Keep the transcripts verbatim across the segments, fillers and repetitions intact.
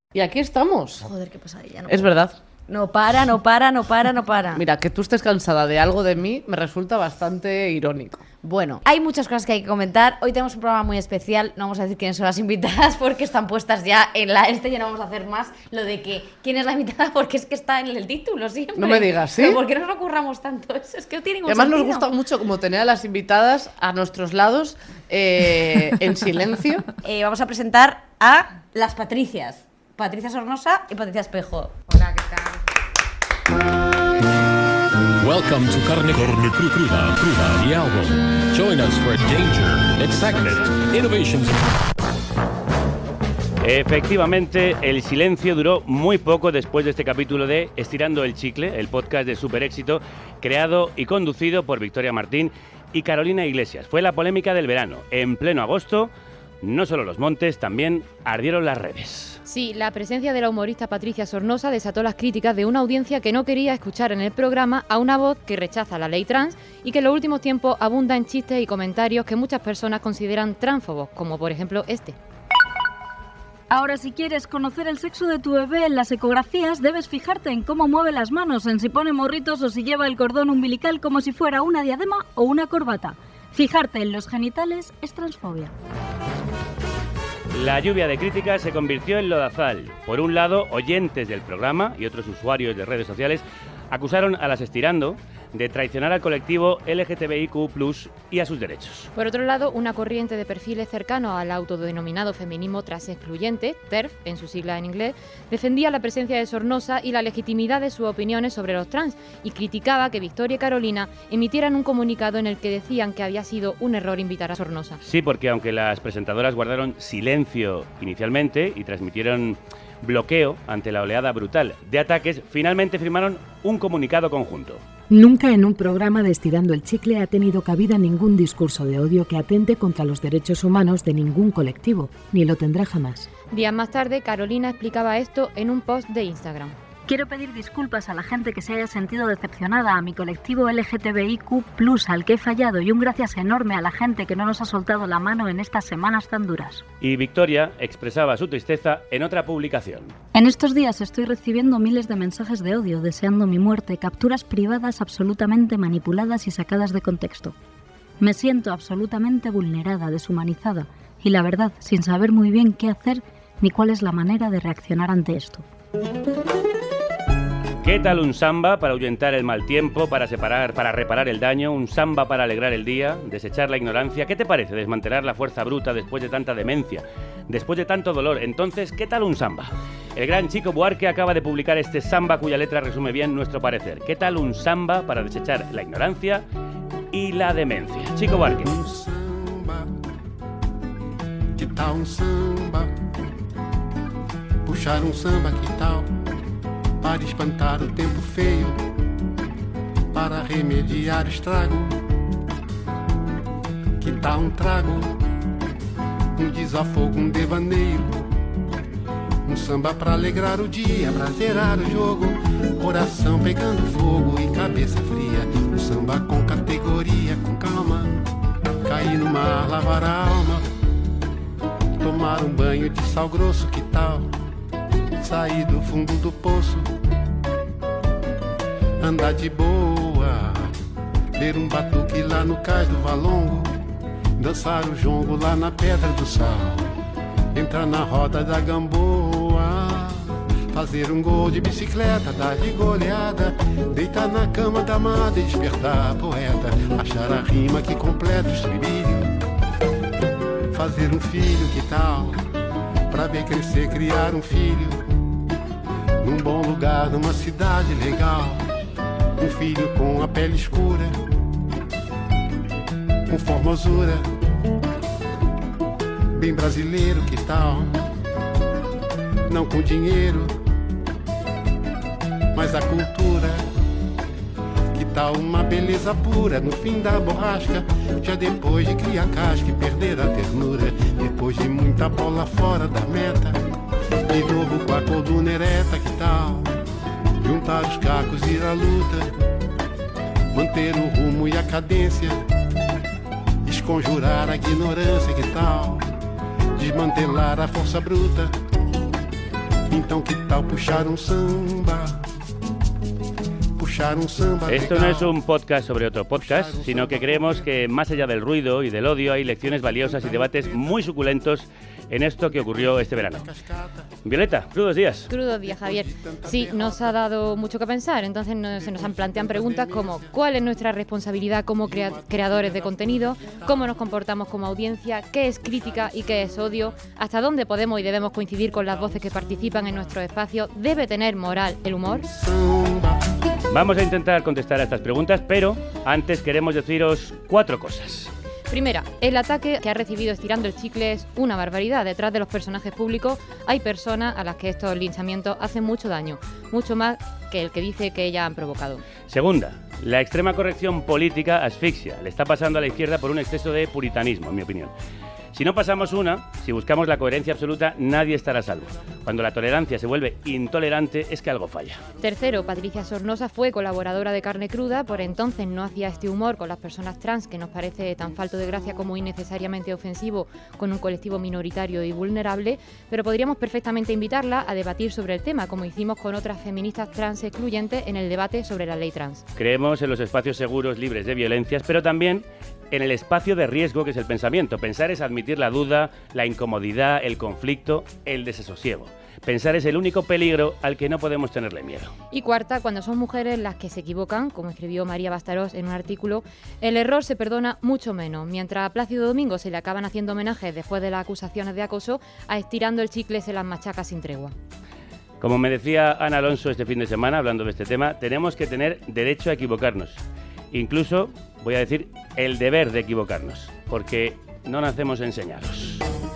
Y aquí estamos. Joder, qué pesadilla. No es puedo. verdad. No para, no para, no para, no para. Mira, que tú estés cansada de algo de mí me resulta bastante irónico. Bueno, hay muchas cosas que hay que comentar. Hoy tenemos un programa muy especial. No vamos a decir quiénes son las invitadas porque están puestas ya en la este. Ya no vamos a hacer más lo de que quién es la invitada porque es que está en el título siempre. No me digas, ¿sí? Pero ¿por qué nos lo curramos tanto? Eso es que no tiene ningún Además sentido. nos gusta mucho como tener a las invitadas a nuestros lados eh, en silencio. Eh, vamos a presentar a las Patricias. Patricia Sornosa y Patricia Espejo. Hola, ¿qué tal? Welcome to Carne, Carne Cru- Cruda, Cruda, the album. Join us for danger, excitement, innovations. Efectivamente, el silencio duró muy poco después de este capítulo de Estirando el Chicle, el podcast de super éxito, creado y conducido por Victoria Martín y Carolina Iglesias. Fue la polémica del verano. En pleno agosto, no solo los montes, también ardieron las redes. Sí, la presencia de la humorista Patricia Sornosa desató las críticas de una audiencia que no quería escuchar en el programa a una voz que rechaza la ley trans y que en los últimos tiempos abunda en chistes y comentarios que muchas personas consideran transfobos, como por ejemplo este. Ahora, si quieres conocer el sexo de tu bebé en las ecografías, debes fijarte en cómo mueve las manos, en si pone morritos o si lleva el cordón umbilical como si fuera una diadema o una corbata. Fijarte en los genitales es transfobia. La lluvia de críticas se convirtió en lodazal. Por un lado, oyentes del programa y otros usuarios de redes sociales acusaron a las Estirando de traicionar al colectivo L G T B I Q plus, y a sus derechos. Por otro lado, una corriente de perfiles cercanos al autodenominado feminismo transexcluyente, T E R F, en su sigla en inglés, defendía la presencia de Sornosa y la legitimidad de sus opiniones sobre los trans y criticaba que Victoria y Carolina emitieran un comunicado en el que decían que había sido un error invitar a Sornosa. Sí, porque aunque las presentadoras guardaron silencio inicialmente y transmitieron bloqueo ante la oleada brutal de ataques, finalmente firmaron un comunicado conjunto. Nunca en un programa de Estirando el Chicle ha tenido cabida ningún discurso de odio que atente contra los derechos humanos de ningún colectivo, ni lo tendrá jamás. Días más tarde, Carolina explicaba esto en un post de Instagram. Quiero pedir disculpas a la gente que se haya sentido decepcionada, a mi colectivo L G T B I Q plus, al que he fallado, y un gracias enorme a la gente que no nos ha soltado la mano en estas semanas tan duras. Y Victoria expresaba su tristeza en otra publicación. En estos días estoy recibiendo miles de mensajes de odio, deseando mi muerte, capturas privadas absolutamente manipuladas y sacadas de contexto. Me siento absolutamente vulnerada, deshumanizada, y la verdad, sin saber muy bien qué hacer ni cuál es la manera de reaccionar ante esto. ¿Qué tal un samba para ahuyentar el mal tiempo, para separar, para reparar el daño? Un samba para alegrar el día, desechar la ignorancia. ¿Qué te parece desmantelar la fuerza bruta después de tanta demencia, después de tanto dolor? Entonces, ¿qué tal un samba? El gran Chico Buarque acaba de publicar este samba cuya letra resume bien nuestro parecer. ¿Qué tal un samba para desechar la ignorancia y la demencia? Chico Buarque. Um samba, que tal um samba? Puxar um samba, que tal? Para espantar o tempo feio, para remediar o estrago. Que tal um trago, um desafogo, um devaneio, um samba para alegrar o dia, pra zerar o jogo, coração pegando fogo e cabeça fria. Um samba com categoria, com calma, cair no mar, lavar a alma, tomar um banho de sal grosso, que tal? Sair do fundo do poço, andar de boa, ver um batuque lá no cais do Valongo, dançar o jongo lá na Pedra do Sal, entrar na roda da Gamboa, fazer um gol de bicicleta, dar de goleada, deitar na cama da amada e despertar a poeta, achar a rima que completa o estribilho, fazer um filho, que tal? Pra ver crescer, criar um filho, num bom lugar, numa cidade legal. Um filho com a pele escura, com formosura, bem brasileiro, que tal? Não com dinheiro, mas a cultura. Que tal uma beleza pura no fim da borrasca, já depois de criar casca e perder a ternura, depois de muita bola fora da meta, de novo com a coluna ereta, que tal? Juntar os cacos e ir à luta, manter o rumo e a cadência, desconjurar a ignorância, que tal? Desmantelar a força bruta, Então que tal puxar um samba? Puxar um samba Esto no legal. es un podcast sobre otro podcast, sino que creemos que más allá del ruido y del odio hay lecciones valiosas y debates muy suculentos en esto que ocurrió este verano. Violeta, crudos días. Crudos días, Javier. Sí, nos ha dado mucho que pensar, entonces nos, se nos han planteado preguntas como ¿cuál es nuestra responsabilidad como crea- creadores de contenido? ¿Cómo nos comportamos como audiencia? ¿Qué es crítica y qué es odio? ¿Hasta dónde podemos y debemos coincidir con las voces que participan en nuestro espacio? ¿Debe tener moral el humor? Vamos a intentar contestar a estas preguntas, pero antes queremos deciros cuatro cosas. Primera, el ataque que ha recibido Estirando el Chicle es una barbaridad. Detrás de los personajes públicos hay personas a las que estos linchamientos hacen mucho daño, mucho más que el que dice que ellas han provocado. Segunda, la extrema corrección política asfixia. Le está pasando a la izquierda por un exceso de puritanismo, en mi opinión. Si no pasamos una, si buscamos la coherencia absoluta, nadie estará a salvo. Cuando la tolerancia se vuelve intolerante, es que algo falla. Tercero, Patricia Sornosa fue colaboradora de Carne Cruda, por entonces no hacía este humor con las personas trans que nos parece tan falto de gracia como innecesariamente ofensivo con un colectivo minoritario y vulnerable, pero podríamos perfectamente invitarla a debatir sobre el tema, como hicimos con otras feministas trans excluyentes en el debate sobre la ley trans. Creemos en los espacios seguros, libres de violencias, pero también en el espacio de riesgo que es el pensamiento. Pensar es admitir la duda, la incomodidad, el conflicto, el desasosiego. Pensar es el único peligro al que no podemos tenerle miedo. Y cuarta, cuando son mujeres las que se equivocan, como escribió María Bastarós en un artículo, el error se perdona mucho menos. Mientras a Plácido Domingo se le acaban haciendo homenajes después de las acusaciones de acoso, a Estirando el Chicle se las machaca sin tregua. Como me decía Ana Alonso este fin de semana, hablando de este tema, tenemos que tener derecho a equivocarnos. Incluso, voy a decir, el deber de equivocarnos, porque no nacemos enseñados.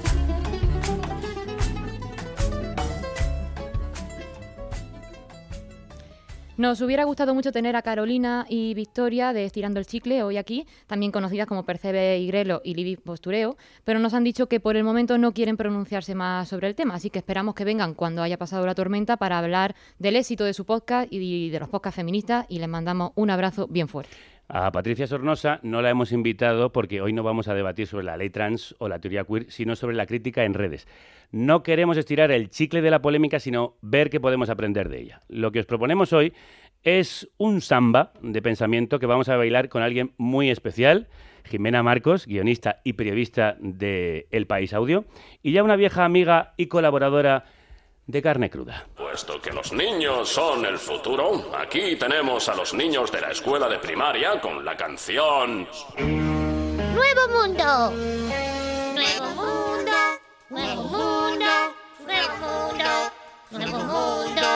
Nos hubiera gustado mucho tener a Carolina y Victoria de Estirando el Chicle hoy aquí, también conocidas como Percebe Igrelo y Libby Postureo, pero nos han dicho que por el momento no quieren pronunciarse más sobre el tema, así que esperamos que vengan cuando haya pasado la tormenta para hablar del éxito de su podcast y de los podcasts feministas, y les mandamos un abrazo bien fuerte. A Patricia Sornosa no la hemos invitado porque hoy no vamos a debatir sobre la ley trans o la teoría queer, sino sobre la crítica en redes. No queremos estirar el chicle de la polémica, sino ver qué podemos aprender de ella. Lo que os proponemos hoy es un samba de pensamiento que vamos a bailar con alguien muy especial, Jimena Marcos, guionista y periodista de El País Audio, y ya una vieja amiga y colaboradora de Carne Cruda. Puesto que los niños son el futuro, aquí tenemos a los niños de la escuela de primaria con la canción ¡Nuevo mundo! ¡Nuevo mundo! ¡Nuevo mundo! ¡Nuevo mundo! ¡Nuevo mundo!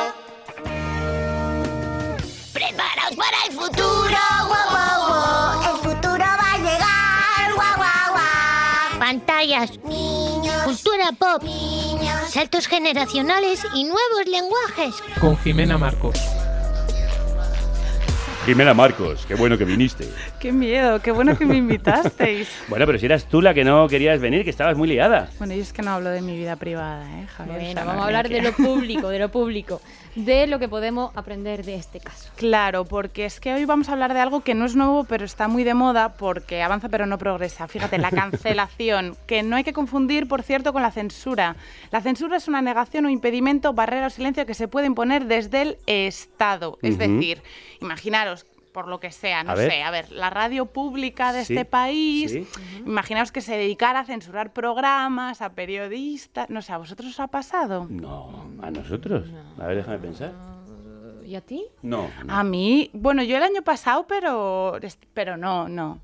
¡Preparaos para el futuro! ¡Wow, wow, wow! ¡El futuro va a llegar! ¡Guau, guau, guau! Pantallas, niños, cultura pop, niños, saltos generacionales y nuevos lenguajes. Con Jimena Marcos. Jimena Marcos, qué bueno que viniste. ¡Qué miedo! ¡Qué bueno que me invitasteis! Bueno, pero si eras tú la que no querías venir, que estabas muy liada. Bueno, yo es que no hablo de mi vida privada, ¿eh, Javier? Bueno, O sea, vamos no a hablar me de quiero. lo público, de lo público, de lo que podemos aprender de este caso. Claro, porque es que hoy vamos a hablar de algo que no es nuevo, pero está muy de moda porque avanza pero no progresa. Fíjate, la cancelación, que no hay que confundir, por cierto, con la censura. La censura es una negación o impedimento, barrera o silencio que se puede imponer desde el Estado. Es Ujú. decir, imaginaros, por lo que sea, no A ver. sé, a ver, la radio pública de Sí, este país, sí. imaginaos que se dedicara a censurar programas, a periodistas, no sé, ¿a vosotros os ha pasado? No, ¿a nosotros? A ver, déjame pensar. ¿Y a ti? No. no. A mí, bueno, yo el año pasado, pero, pero no, no.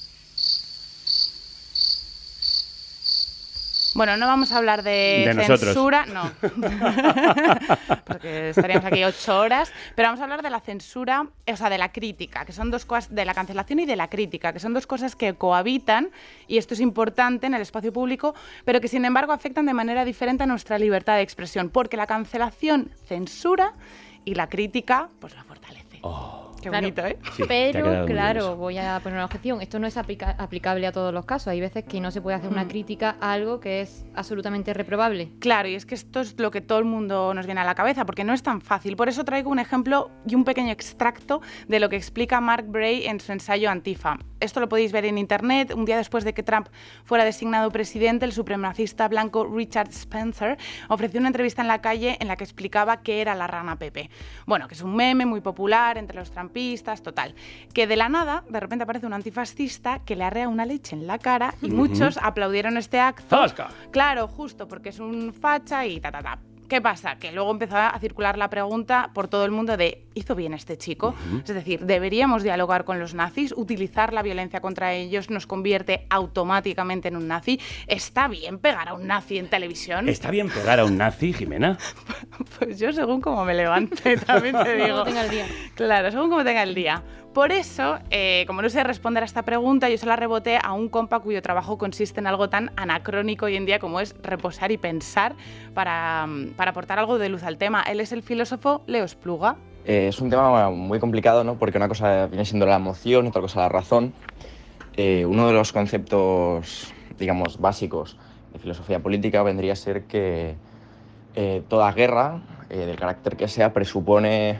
Bueno, no vamos a hablar de, De nosotros. censura, no, porque estaríamos aquí ocho horas, pero vamos a hablar de la censura, o sea, de la crítica, que son dos cosas, de la cancelación y de la crítica, que son dos cosas que cohabitan, y esto es importante en el espacio público, pero que sin embargo afectan de manera diferente a nuestra libertad de expresión, porque la cancelación censura y la crítica, pues la fortalece. Oh. Qué Claro, bonito, ¿eh? Sí, te ha pero, quedado muy bien claro, eso. voy a poner una objeción. Esto no es aplica- aplicable a todos los casos. Hay veces que no se puede hacer una Mm. crítica a algo que es absolutamente reprobable. Claro, y es que esto es lo que todo el mundo nos viene a la cabeza, porque no es tan fácil. Por eso traigo un ejemplo y un pequeño extracto de lo que explica Mark Bray en su ensayo Antifa. Esto lo podéis ver en internet. Un día después de que Trump fuera designado presidente, el supremacista blanco Richard Spencer ofreció una entrevista en la calle en la que explicaba qué era la rana Pepe. Bueno, que es un meme muy popular entre los trumpistas, total. Que de la nada, de repente aparece un antifascista que le arrea una leche en la cara y Ujú. muchos aplaudieron este acto. ¡Zasca! Claro, justo porque es un facha y ta, ta, ta. ¿Qué pasa? Que luego empezó a circular la pregunta por todo el mundo de ¿hizo bien este chico? Ujú. Es decir, ¿deberíamos dialogar con los nazis? ¿Utilizar la violencia contra ellos nos convierte automáticamente en un nazi? ¿Está bien pegar a un nazi en televisión? ¿Está bien pegar a un nazi, Jimena? Pues yo según como me levante, también te digo. Como tenga el día. Claro, según como tenga el día. Por eso, eh, como no sé responder a esta pregunta, yo se la reboté a un compa cuyo trabajo consiste en algo tan anacrónico hoy en día como es reposar y pensar para, para aportar algo de luz al tema. Él es el filósofo Leo Espluga. Eh, es un tema muy complicado, ¿no? Porque una cosa viene siendo la emoción, otra cosa la razón. Eh, uno de los conceptos, digamos, básicos de filosofía política vendría a ser que eh, toda guerra, eh, del carácter que sea, presupone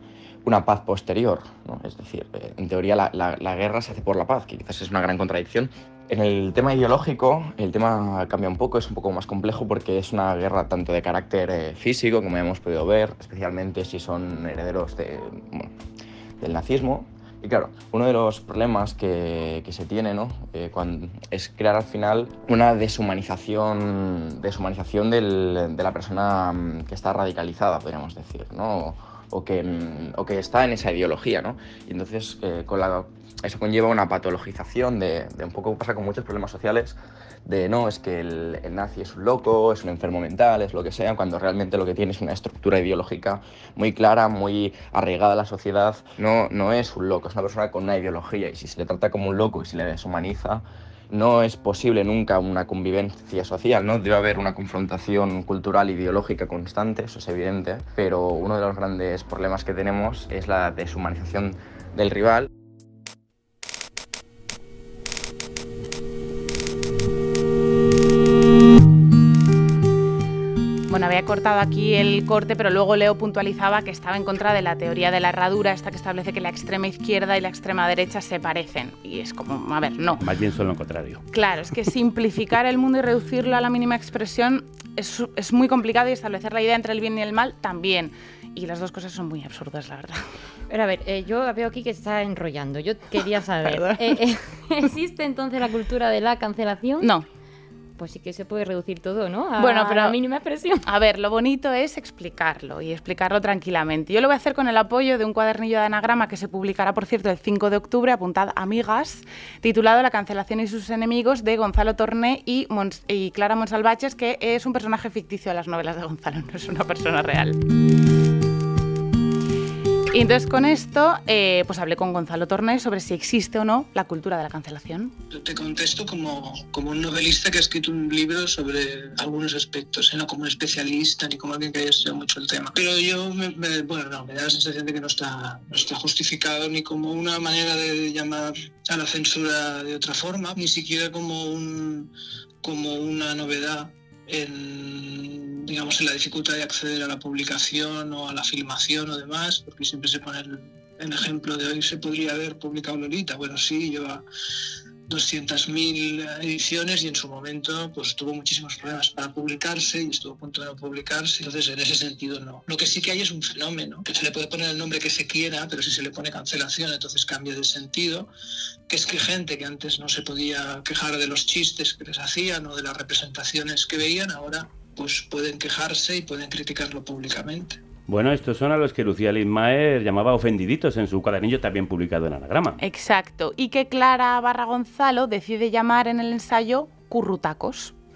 una paz posterior, ¿no? Es decir, eh, en teoría la, la, la guerra se hace por la paz, que quizás es una gran contradicción. En el tema ideológico, el tema cambia un poco, es un poco más complejo porque es una guerra tanto de carácter eh, físico, como hemos podido ver, especialmente si son herederos de, bueno, del nazismo. Y claro, uno de los problemas que, que se tiene, ¿no? eh, cuando, es crear al final una deshumanización, deshumanización del, de la persona que está radicalizada, podríamos decir, ¿no? O que, o que está en esa ideología, ¿no? Y entonces eh, con la, eso conlleva una patologización de, de un poco pasa con muchos problemas sociales, de no, es que el, el nazi es un loco, es un enfermo mental, es lo que sea, cuando realmente lo que tiene es una estructura ideológica muy clara, muy arraigada a la sociedad. No, no es un loco, es una persona con una ideología y si se le trata como un loco y se le deshumaniza, no es posible nunca una convivencia social, ¿no? Debe haber una confrontación cultural, ideológica constante, eso es evidente, pero uno de los grandes problemas que tenemos es la deshumanización del rival. Bueno, había cortado aquí el corte, pero luego Leo puntualizaba que estaba en contra de la teoría de la herradura, esta que establece que la extrema izquierda y la extrema derecha se parecen. Y es como, a ver, no. Más bien son lo contrario. Claro, es que simplificar el mundo y reducirlo a la mínima expresión es, es muy complicado y establecer la idea entre el bien y el mal también. Y las dos cosas son muy absurdas, la verdad. Pero a ver, eh, yo veo aquí que se está enrollando. Yo quería saber, Perdón. eh, eh, ¿existe entonces la cultura de la cancelación? No. Pues sí que se puede reducir todo, ¿no? A, Bueno, pero a la mínima expresión. A ver, lo bonito es explicarlo y explicarlo tranquilamente. Yo lo voy a hacer con el apoyo de un cuadernillo de anagrama que se publicará, por cierto, el cinco de octubre, apuntad amigas, titulado La cancelación y sus enemigos, de Gonzalo Torné y, Mons y Clara Monsalvaches, que es un personaje ficticio de las novelas de Gonzalo, no es una persona real. Y entonces con esto, eh, pues hablé con Gonzalo Torné sobre si existe o no la cultura de la cancelación. Yo te contesto como, como un novelista que ha escrito un libro sobre algunos aspectos, ¿eh? No como un especialista ni como alguien que haya estudiado mucho el tema. Pero yo, me, me, bueno, no, me da la sensación de que no está, no está justificado ni como una manera de llamar a la censura de otra forma, ni siquiera como, un, como una novedad en, digamos, en la dificultad de acceder a la publicación o a la filmación o demás, porque siempre se pone el, el ejemplo de hoy se podría haber publicado Lolita. Bueno, sí, lleva doscientas mil ediciones y en su momento pues tuvo muchísimos problemas para publicarse y estuvo a punto de no publicarse. Entonces, en ese sentido, no. Lo que sí que hay es un fenómeno, que se le puede poner el nombre que se quiera, pero si se le pone cancelación, entonces cambia de sentido, que es que gente que antes no se podía quejar de los chistes que les hacían o de las representaciones que veían, ahora pues pueden quejarse y pueden criticarlo públicamente. Bueno, estos son a los que Lucía Lindmaer llamaba ofendiditos en su cuadernillo también publicado en anagrama. Exacto, y que Clara barra Gonzalo decide llamar en el ensayo currutacos.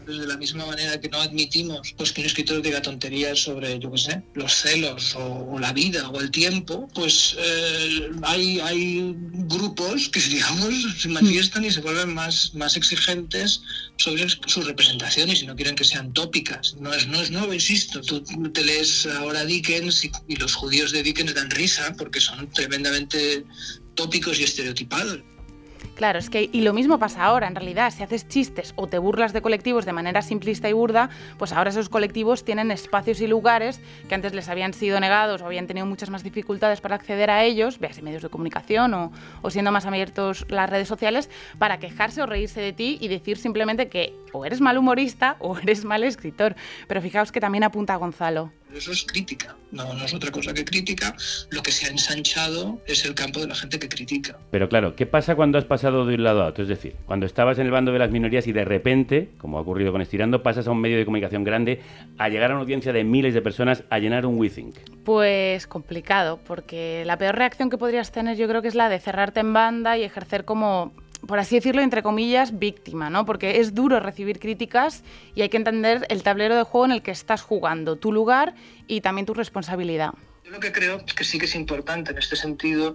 De la misma manera que no admitimos pues, que un escritor diga tonterías sobre, yo qué sé, los celos o, o la vida o el tiempo, pues eh, hay, hay grupos que, digamos, se manifiestan y se vuelven más, más exigentes sobre sus representaciones y no quieren que sean tópicas. No es, no es nuevo, insisto. Tú te lees ahora Dickens y, y los judíos de Dickens dan risa porque son tremendamente tópicos y estereotipados. Claro, es que, y lo mismo pasa ahora, en realidad, si haces chistes o te burlas de colectivos de manera simplista y burda, pues ahora esos colectivos tienen espacios y lugares que antes les habían sido negados o habían tenido muchas más dificultades para acceder a ellos, veas en medios de comunicación o, o siendo más abiertos las redes sociales, para quejarse o reírse de ti y decir simplemente que o eres mal humorista o eres mal escritor. Pero fijaos que también apunta a Gonzalo. Eso es crítica, no, no es otra cosa que crítica. Lo que se ha ensanchado es el campo de la gente que critica. Pero claro, ¿qué pasa cuando has pasado de un lado a otro? Es decir, cuando estabas en el bando de las minorías y de repente, como ha ocurrido con Estirando, pasas a un medio de comunicación grande, a llegar a una audiencia de miles de personas, a llenar un WeThink. Pues complicado, porque la peor reacción que podrías tener yo creo que es la de cerrarte en banda y ejercer como, por así decirlo, entre comillas, víctima, ¿no? Porque es duro recibir críticas y hay que entender el tablero de juego en el que estás jugando, tu lugar y también tu responsabilidad. Yo lo que creo es que sí que es importante en este sentido,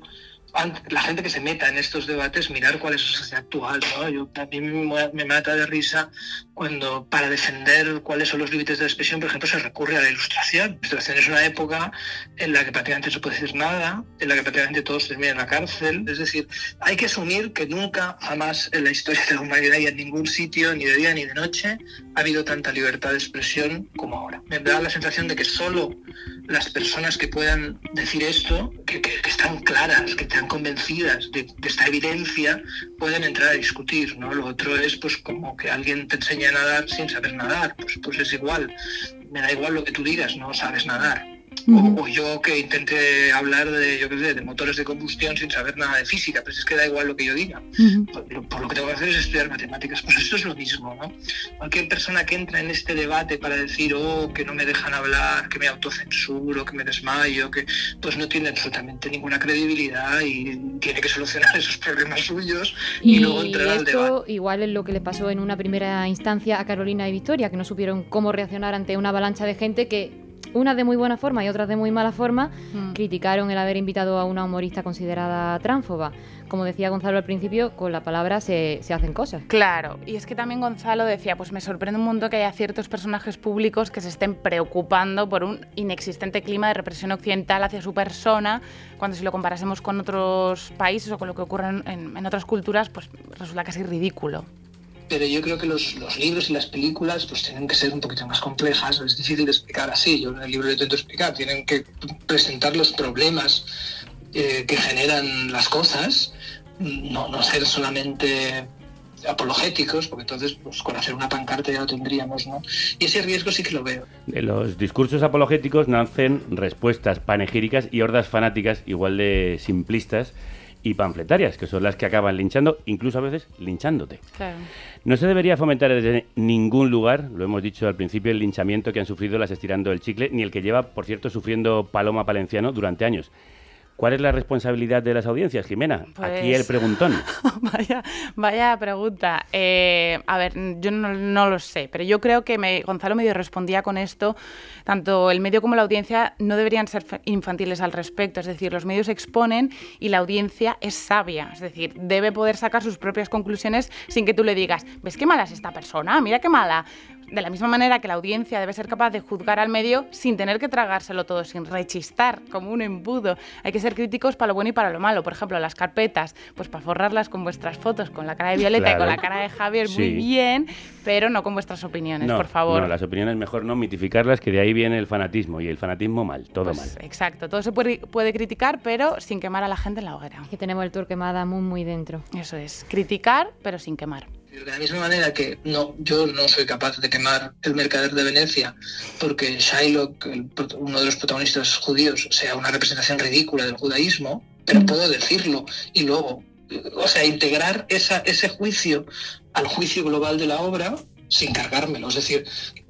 la gente que se meta en estos debates, mirar cuál es su sociedad actual, ¿no? Yo, a mí me, me mata de risa cuando para defender cuáles son los límites de la expresión, por ejemplo, se recurre a la ilustración. La ilustración es una época en la que prácticamente no se puede decir nada, en la que prácticamente todos terminan en la cárcel. Es decir, hay que asumir que nunca, jamás en la historia de la humanidad y en ningún sitio, ni de día ni de noche, ha habido tanta libertad de expresión como ahora. Me da la sensación de que solo las personas que puedan decir esto, que, que, que están claras, que están convencidas de, de esta evidencia, pueden entrar a discutir, ¿no? Lo otro es pues como que alguien te enseña a nadar sin saber nadar, pues, pues es igual, me da igual lo que tú digas, no sabes nadar. O, o yo que intente hablar de, yo qué sé, de motores de combustión sin saber nada de física, pues es que da igual lo que yo diga. Uh-huh. por, por lo que tengo que hacer es estudiar matemáticas. Pues esto es lo mismo, ¿no? Cualquier persona que entra en este debate para decir, oh, que no me dejan hablar, que me autocensuro, que me desmayo, que pues no tiene absolutamente ninguna credibilidad y tiene que solucionar esos problemas suyos y, y luego entrar al debate. Esto igual es lo que le pasó en una primera instancia a Carolina y Victoria, que no supieron cómo reaccionar ante una avalancha de gente que, unas de muy buena forma y otras de muy mala forma, mm. criticaron el haber invitado a una humorista considerada tránfoba. Como decía Gonzalo al principio, con la palabra se, se hacen cosas. Claro, y es que también Gonzalo decía, pues me sorprende un mundo que haya ciertos personajes públicos que se estén preocupando por un inexistente clima de represión occidental hacia su persona, cuando si lo comparásemos con otros países o con lo que ocurre en, en otras culturas, pues resulta casi ridículo. Pero yo creo que los, los libros y las películas pues tienen que ser un poquito más complejas, es difícil de explicar así, yo en el libro lo intento explicar, tienen que presentar los problemas eh, que generan las cosas, no, no ser solamente apologéticos, porque entonces pues, con hacer una pancarta ya lo tendríamos, ¿no? Y ese riesgo sí que lo veo. De los discursos apologéticos nacen respuestas panegíricas y hordas fanáticas igual de simplistas y panfletarias, que son las que acaban linchando, incluso a veces linchándote. Claro. No se debería fomentar desde ningún lugar, lo hemos dicho al principio, el linchamiento que han sufrido las Estirando el Chicle, ni el que lleva, por cierto, sufriendo Paloma Palenciano durante años. ¿Cuál es la responsabilidad de las audiencias, Jimena? Pues... Aquí el preguntón. vaya, vaya pregunta. Eh, a ver, yo no, no lo sé, pero yo creo que me, Gonzalo medio respondía con esto. Tanto el medio como la audiencia no deberían ser infantiles al respecto. Es decir, los medios exponen y la audiencia es sabia. Es decir, debe poder sacar sus propias conclusiones sin que tú le digas, ¿ves qué mala es esta persona? Mira qué mala. De la misma manera que la audiencia debe ser capaz de juzgar al medio sin tener que tragárselo todo, sin rechistar como un embudo. Hay que ser críticos para lo bueno y para lo malo. Por ejemplo, las carpetas, pues para forrarlas con vuestras fotos, con la cara de Violeta claro. y con la cara de Javier, sí. muy bien, pero no con vuestras opiniones, no, por favor. No, las opiniones mejor no mitificarlas, que de ahí viene el fanatismo, y el fanatismo mal, todo pues, mal. Exacto, todo se puede, puede criticar, pero sin quemar a la gente en la hoguera. Es que tenemos el Torquemada muy, muy dentro. Eso es, criticar, pero sin quemar. De la misma manera que no, yo no soy capaz de quemar El Mercader de Venecia porque Shylock, el, uno de los protagonistas judíos, sea una representación ridícula del judaísmo, pero puedo decirlo y luego, o sea, integrar esa, ese juicio al juicio global de la obra sin cargármelo. Es decir,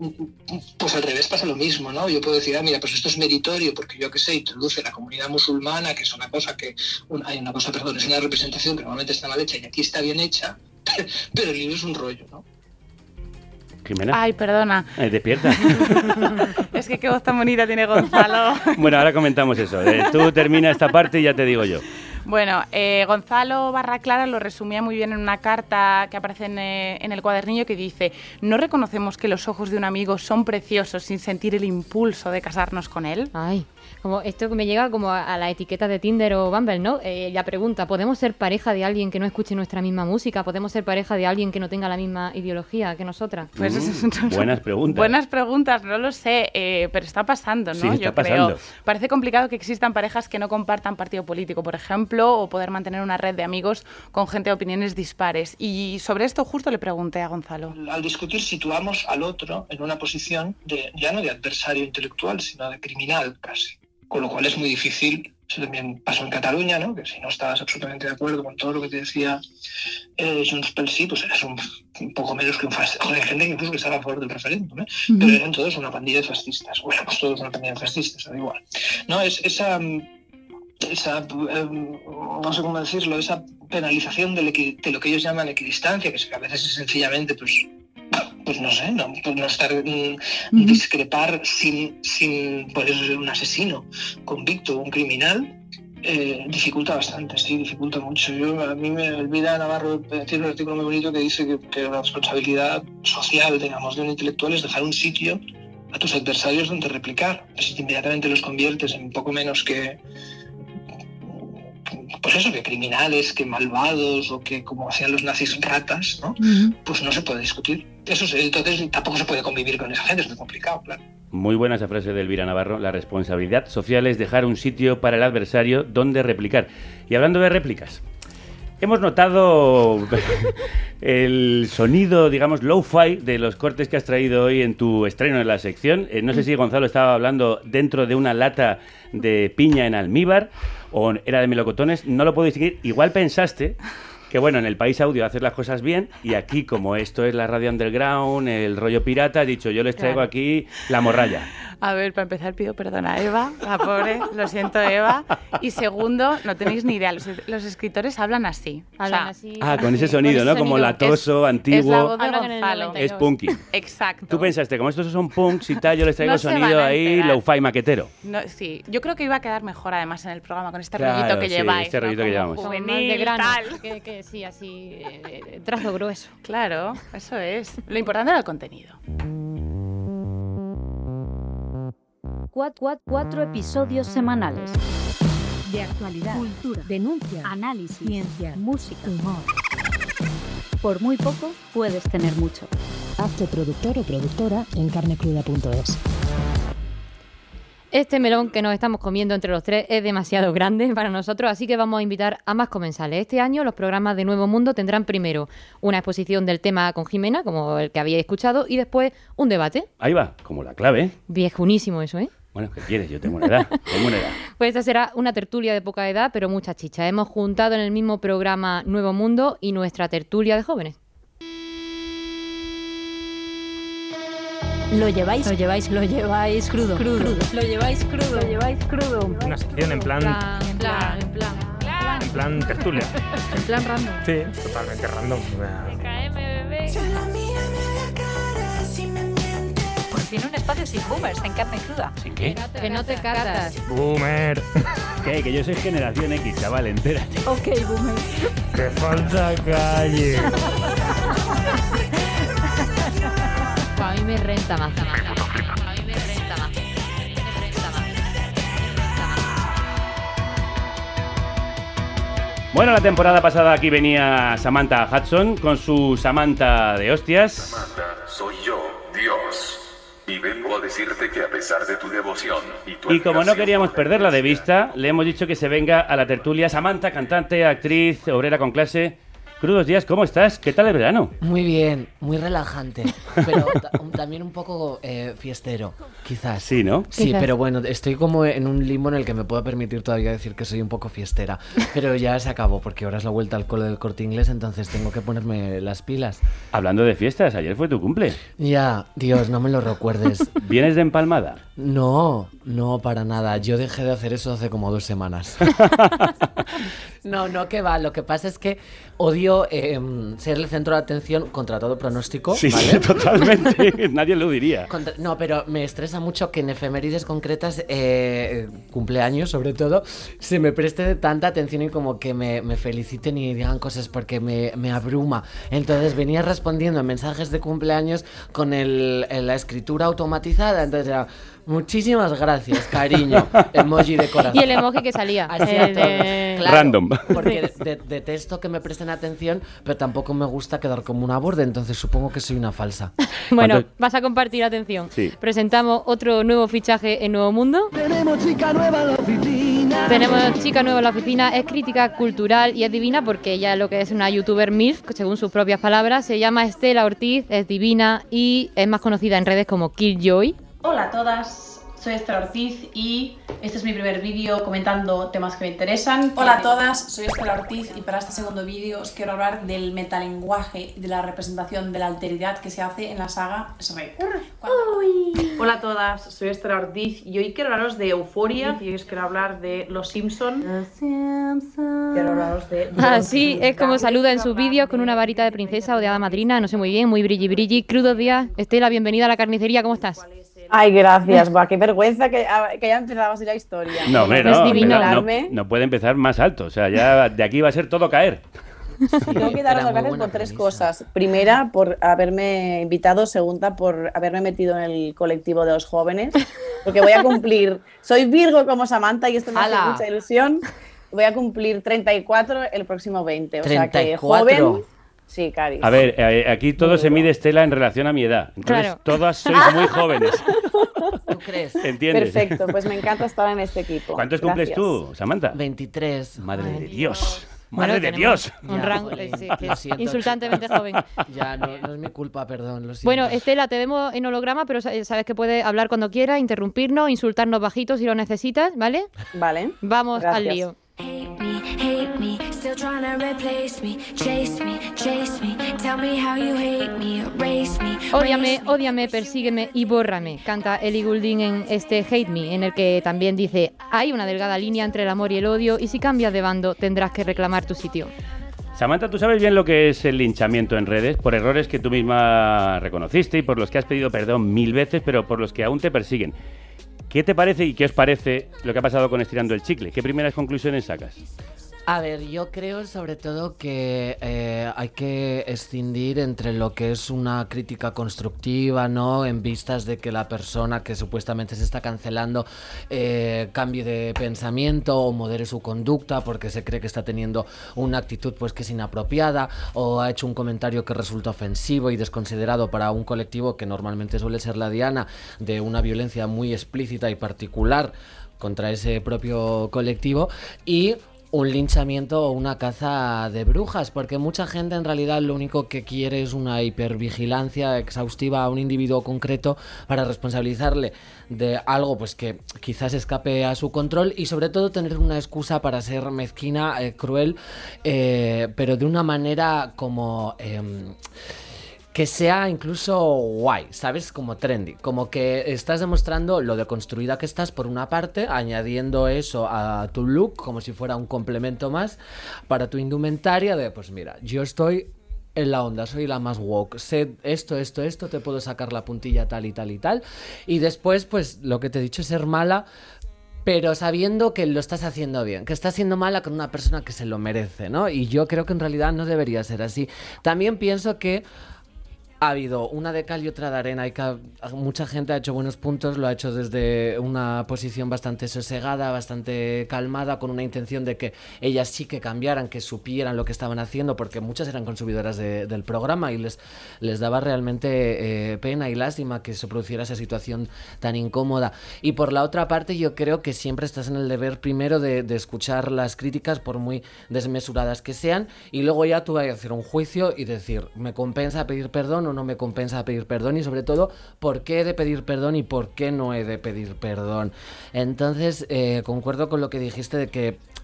pues al revés pasa lo mismo, ¿no? Yo puedo decir, ah, mira, pues esto es meritorio porque yo qué sé, introduce la comunidad musulmana, que es una cosa que, una, hay una cosa, perdón, es una representación que normalmente está mal hecha y aquí está bien hecha, pero el libro es un rollo, ¿no? Jimena. Ay, perdona. Eh, despierta. Es que qué voz tan bonita tiene Gonzalo. Bueno, ahora comentamos eso. Eh, tú termina esta parte y ya te digo yo. Bueno, eh, Gonzalo Barra Clara lo resumía muy bien en una carta que aparece en, eh, en el cuadernillo que dice: no reconocemos que los ojos de un amigo son preciosos sin sentir el impulso de casarnos con él. Ay, como esto que me llega como a, a la etiqueta de Tinder o Bumble, ¿no? Eh, la pregunta, ¿podemos ser pareja de alguien que no escuche nuestra misma música? ¿Podemos ser pareja de alguien que no tenga la misma ideología que nosotras? Pues Mm, eso es- buenas preguntas. Buenas preguntas, no lo sé, eh, pero está pasando, ¿no? Sí, está Yo pasando. creo. Parece complicado que existan parejas que no compartan partido político, por ejemplo, o poder mantener una red de amigos con gente de opiniones dispares. Y sobre esto justo le pregunté a Gonzalo. Al discutir situamos al otro en una posición de, ya no de adversario intelectual, sino de criminal casi. Con lo cual es muy difícil, eso también pasó en Cataluña, ¿no? Que si no estabas absolutamente de acuerdo con todo lo que te decía eh, Junts pel Sí, pues eras un, un poco menos que un fascista. Joder, hay gente que incluso que estaba a favor del referéndum, ¿eh? Ujú. Pero eran todos una pandilla de fascistas. Bueno, pues todos una pandilla de fascistas, da igual. No, es esa... esa, eh, no sé cómo decirlo, esa penalización de, equi- de lo que ellos llaman equidistancia, que a veces es sencillamente, pues, pues no sé, no, pues no estar, mm, discrepar sin, sin pues, un asesino convicto, un criminal, eh, dificulta bastante, sí, dificulta mucho. Yo, a mí me olvida Navarro, tiene un artículo muy bonito que dice que, que la responsabilidad social, digamos, de un intelectual es dejar un sitio a tus adversarios donde replicar. Si inmediatamente los conviertes en poco menos que pues eso, que criminales, que malvados o que como hacían los nazis ratas, ¿no? Pues no se puede discutir. Eso es, entonces tampoco se puede convivir con esa gente, es muy complicado, claro. Muy buena esa frase de Elvira Navarro. La responsabilidad social es dejar un sitio para el adversario donde replicar. Y hablando de réplicas, hemos notado el sonido, digamos, low-fi de los cortes que has traído hoy en tu estreno en la sección. Eh, no sé si Gonzalo estaba hablando dentro de una lata de piña en almíbar o era de melocotones, no lo puedo distinguir. Igual pensaste que, bueno, en el País Audio hacer las cosas bien y aquí, como esto es la radio underground, el rollo pirata, he dicho, yo les traigo Claro. aquí la morralla. A ver, para empezar pido perdón a Eva, la pobre, lo siento Eva. Y segundo, no tenéis ni idea, los, los escritores hablan así. Hablan o sea, así. Ah, con ese sonido, ¿no? Como latoso, antiguo. Es la voz de Hablan en el Gonzalo. noventa y dos. Es punky. Exacto. Tú pensaste, como estos son punks y tal, yo les traigo No se sonido van a ahí, enterar. low-fi maquetero. No, sí, yo creo que iba a quedar mejor además en el programa con este Claro, rollito que sí, lleváis. este ¿no? rollito que Como llevamos. Como más juvenil, de grano, tal. que, que sí, así, eh, trazo grueso. Claro, eso es. Lo importante era el contenido. Cuat- Cuatro episodios semanales. De actualidad, Cultura, denuncia, análisis, ciencia, música. humor. Por muy poco puedes tener mucho. Hazte productor o productora en carnecruda punto es. Este melón que nos estamos comiendo entre los tres es demasiado grande para nosotros, así que vamos a invitar a más comensales. Este año los programas de Nuevo Mundo tendrán primero una exposición del tema con Jimena, como el que habíais escuchado, y después un debate. Ahí va, como la clave. Viejunísimo eso, ¿eh? Bueno, ¿qué quieres? Yo tengo una edad, tengo una edad. Pues esta será una tertulia de poca edad, pero mucha chicha. Hemos juntado en el mismo programa Nuevo Mundo y nuestra tertulia de jóvenes. Lo lleváis, lo lleváis, lo lleváis crudo, crudo. Lo lleváis crudo, lo lleváis crudo. Una sección en plan, En plan, en plan, en plan tertulia. en plan random. Sí, totalmente random. Por fin un espacio sin boomers en carne cruda. ¿Sin qué? Que no te catas. Boomer. ¿Qué? Que yo soy generación X, chaval, entérate. Ok, boomer. Que falta calle. A mí me renta más. A mí me renta más. Me renta más. Bueno, la temporada pasada aquí venía Samantha Hudson con su Samantha de hostias. Samantha, soy yo, Dios. Y vengo a decirte que a pesar de tu devoción y tu Y como no admiración queríamos por la perderla de iglesia, vista, le hemos dicho que se venga a la tertulia. Samantha, cantante, actriz, obrera con clase. Crudos días, ¿cómo estás? ¿Qué tal el verano? Muy bien, muy relajante, pero ta- un- también un poco eh, fiestero, quizás. Sí, ¿no? Sí, Quizás. pero bueno, estoy como en un limbo en el que me puedo permitir todavía decir que soy un poco fiestera, pero ya se acabó porque ahora es la vuelta al cole del Corte Inglés, entonces tengo que ponerme las pilas. Hablando de fiestas, ayer fue tu cumple. Ya, Dios, no me lo recuerdes. ¿Vienes de empalmada? No, no, para nada. Yo dejé de hacer eso hace como dos semanas. No, no, que va. Lo que pasa es que odio eh, ser el centro de atención contra todo pronóstico. Sí, ¿vale? sí, totalmente. Nadie lo diría. Contra- no, pero me estresa mucho que en efemérides concretas, eh, cumpleaños sobre todo, se me preste tanta atención y como que me, me feliciten y digan cosas porque me, me abruma. Entonces venía respondiendo a mensajes de cumpleaños con el, la escritura automatizada. Entonces era, muchísimas gracias, cariño, emoji de corazón. Y el emoji que salía. Así el a todos. de- Claro, Random. Porque de- de- detesto que me presten atención, pero tampoco me gusta quedar como una borde, entonces supongo que soy una falsa. Bueno, ¿Cuánto- vas a compartir atención. Sí. Presentamos otro nuevo fichaje en Nuevo Mundo. Tenemos chica nueva en la oficina. Tenemos chica nueva en la oficina, es crítica cultural y es divina porque ella lo que es una youtuber MILF, según sus propias palabras, se llama Estela Ortiz, es divina y es más conocida en redes como Killjoy. Hola a todas, soy Estela Ortiz y este es mi primer vídeo comentando temas que me interesan. Hola a todas, soy Estela Ortiz y para este segundo vídeo os quiero hablar del metalenguaje y de la representación de la alteridad que se hace en la saga Shrek. Hola a todas, soy Estela Ortiz y hoy quiero hablaros de Euphoria y hoy os quiero hablar de Los Simpson. Quiero hablaros de... Así es como saluda en sus vídeos con una varita de princesa o de hada madrina, no sé muy bien, muy brilli brilli. Crudos días. Estela, bienvenida a la carnicería, ¿cómo estás? Ay, gracias, buah, qué vergüenza que, que haya empezado así la historia. No, hombre, Es no, divino. no, no, no puede empezar más alto. O sea, ya de aquí va a ser todo caer. Tengo que daros las gracias por tres cosas. Primera, por haberme invitado. Segunda, por haberme metido en el colectivo de los jóvenes. Porque voy a cumplir... Soy Virgo como Samantha y esto me hace ¡Hala! mucha ilusión. Voy a cumplir treinta y cuatro el próximo veinte. O sea que ¿treinta y cuatro? joven... Sí, Cari. A ver, eh, aquí todo se mide, Estela, en relación a mi edad. Entonces, Claro. todas sois muy jóvenes. ¿Tú crees? ¿Entiendes? Perfecto, pues me encanta estar en este equipo. ¿Cuántos cumples Gracias. tú, Samantha? veintitrés. Madre de Dios. Bueno, Madre de tenemos Dios. Un rango eh, sí, que Lo es siento, insultantemente chica. joven. Ya, no, no es mi culpa, perdón, lo siento. Bueno, Estela, te vemos en holograma, pero sa- sabes que puedes hablar cuando quieras, interrumpirnos, insultarnos bajitos si lo necesitas, ¿vale? Vale. Vamos al Gracias. lío. Hate me, still trying to replace me. Chase me, chase me. Tell me how you hate me. Erase me. Ódiame, ódiame, persígueme y bórrame, canta Ellie Goulding en este Hate Me, en el que también dice, hay una delgada línea entre el amor y el odio y si cambias de bando tendrás que reclamar tu sitio. Samantha, ¿tú sabes bien lo que es el linchamiento en redes? Por errores que tú misma reconociste y por los que has pedido perdón mil veces, pero por los que aún te persiguen. ¿Qué te parece y qué os parece lo que ha pasado con Estirando el Chicle? ¿Qué primeras conclusiones sacas? A ver, yo creo sobre todo que eh, hay que escindir entre lo que es una crítica constructiva, ¿no? En vistas de que la persona que supuestamente se está cancelando eh, cambie de pensamiento o modere su conducta porque se cree que está teniendo una actitud pues que es inapropiada o ha hecho un comentario que resulta ofensivo y desconsiderado para un colectivo que normalmente suele ser la diana de una violencia muy explícita y particular contra ese propio colectivo y un linchamiento o una caza de brujas, porque mucha gente en realidad lo único que quiere es una hipervigilancia exhaustiva a un individuo concreto para responsabilizarle de algo pues que quizás escape a su control y sobre todo tener una excusa para ser mezquina, eh, cruel, eh, pero de una manera como... Eh, que sea incluso guay, ¿sabes? Como trendy, como que estás demostrando lo deconstruida que estás por una parte, añadiendo eso a tu look como si fuera un complemento más para tu indumentaria de, pues mira, yo estoy en la onda, soy la más woke, sé esto, esto, esto, te puedo sacar la puntilla tal y tal y tal, y después pues lo que te he dicho es ser mala, pero sabiendo que lo estás haciendo bien, que estás siendo mala con una persona que se lo merece, ¿no? Y yo creo que en realidad no debería ser así. También pienso que ha habido una de cal y otra de arena y que mucha gente ha hecho buenos puntos, lo ha hecho desde una posición bastante sosegada, bastante calmada, con una intención de que ellas sí que cambiaran, que supieran lo que estaban haciendo, porque muchas eran consumidoras de, del programa y les, les daba realmente eh, pena y lástima que se produciera esa situación tan incómoda. Y por la otra parte yo creo que siempre estás en el deber primero de, de escuchar las críticas por muy desmesuradas que sean y luego ya tú vas a hacer un juicio y decir, ¿me compensa pedir perdón o no me compensa pedir perdón? Y sobre todo, ¿por qué he de pedir perdón y por qué no he de pedir perdón? Entonces, eh, concuerdo con lo que dijiste de que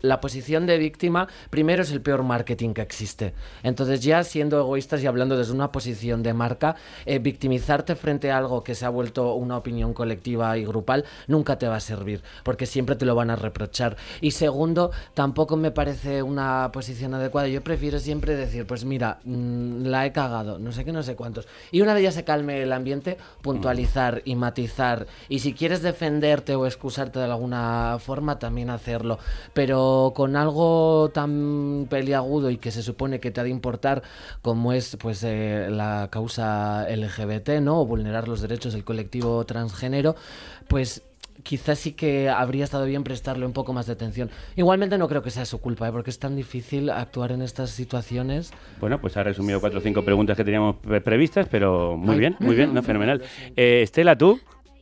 la posición de víctima, primero, es el peor marketing que existe. Entonces, ya siendo egoístas y hablando desde una posición de marca, eh, victimizarte frente a algo que se ha vuelto una opinión colectiva y grupal nunca te va a servir, porque siempre te lo van a reprochar. Y segundo, tampoco me parece una posición adecuada. Yo prefiero siempre decir, pues mira, mmm, la he cagado, no sé qué, no sé cuántos. Y una vez ya se calme el ambiente, puntualizar y matizar. Y si quieres defenderte o excusarte de alguna forma, también hacerlo. Pero con algo tan peliagudo y que se supone que te ha de importar, como es pues eh, la causa L G B T, ¿no? O vulnerar los derechos del colectivo transgénero, pues quizás sí que habría estado bien prestarle un poco más de atención. Igualmente no creo que sea su culpa, ¿eh? Porque es tan difícil actuar en estas situaciones. Bueno, pues ha resumido cuatro o cinco preguntas que teníamos pre previstas, pero muy bien, muy bien, no, fenomenal. Eh, Estela, ¿tú?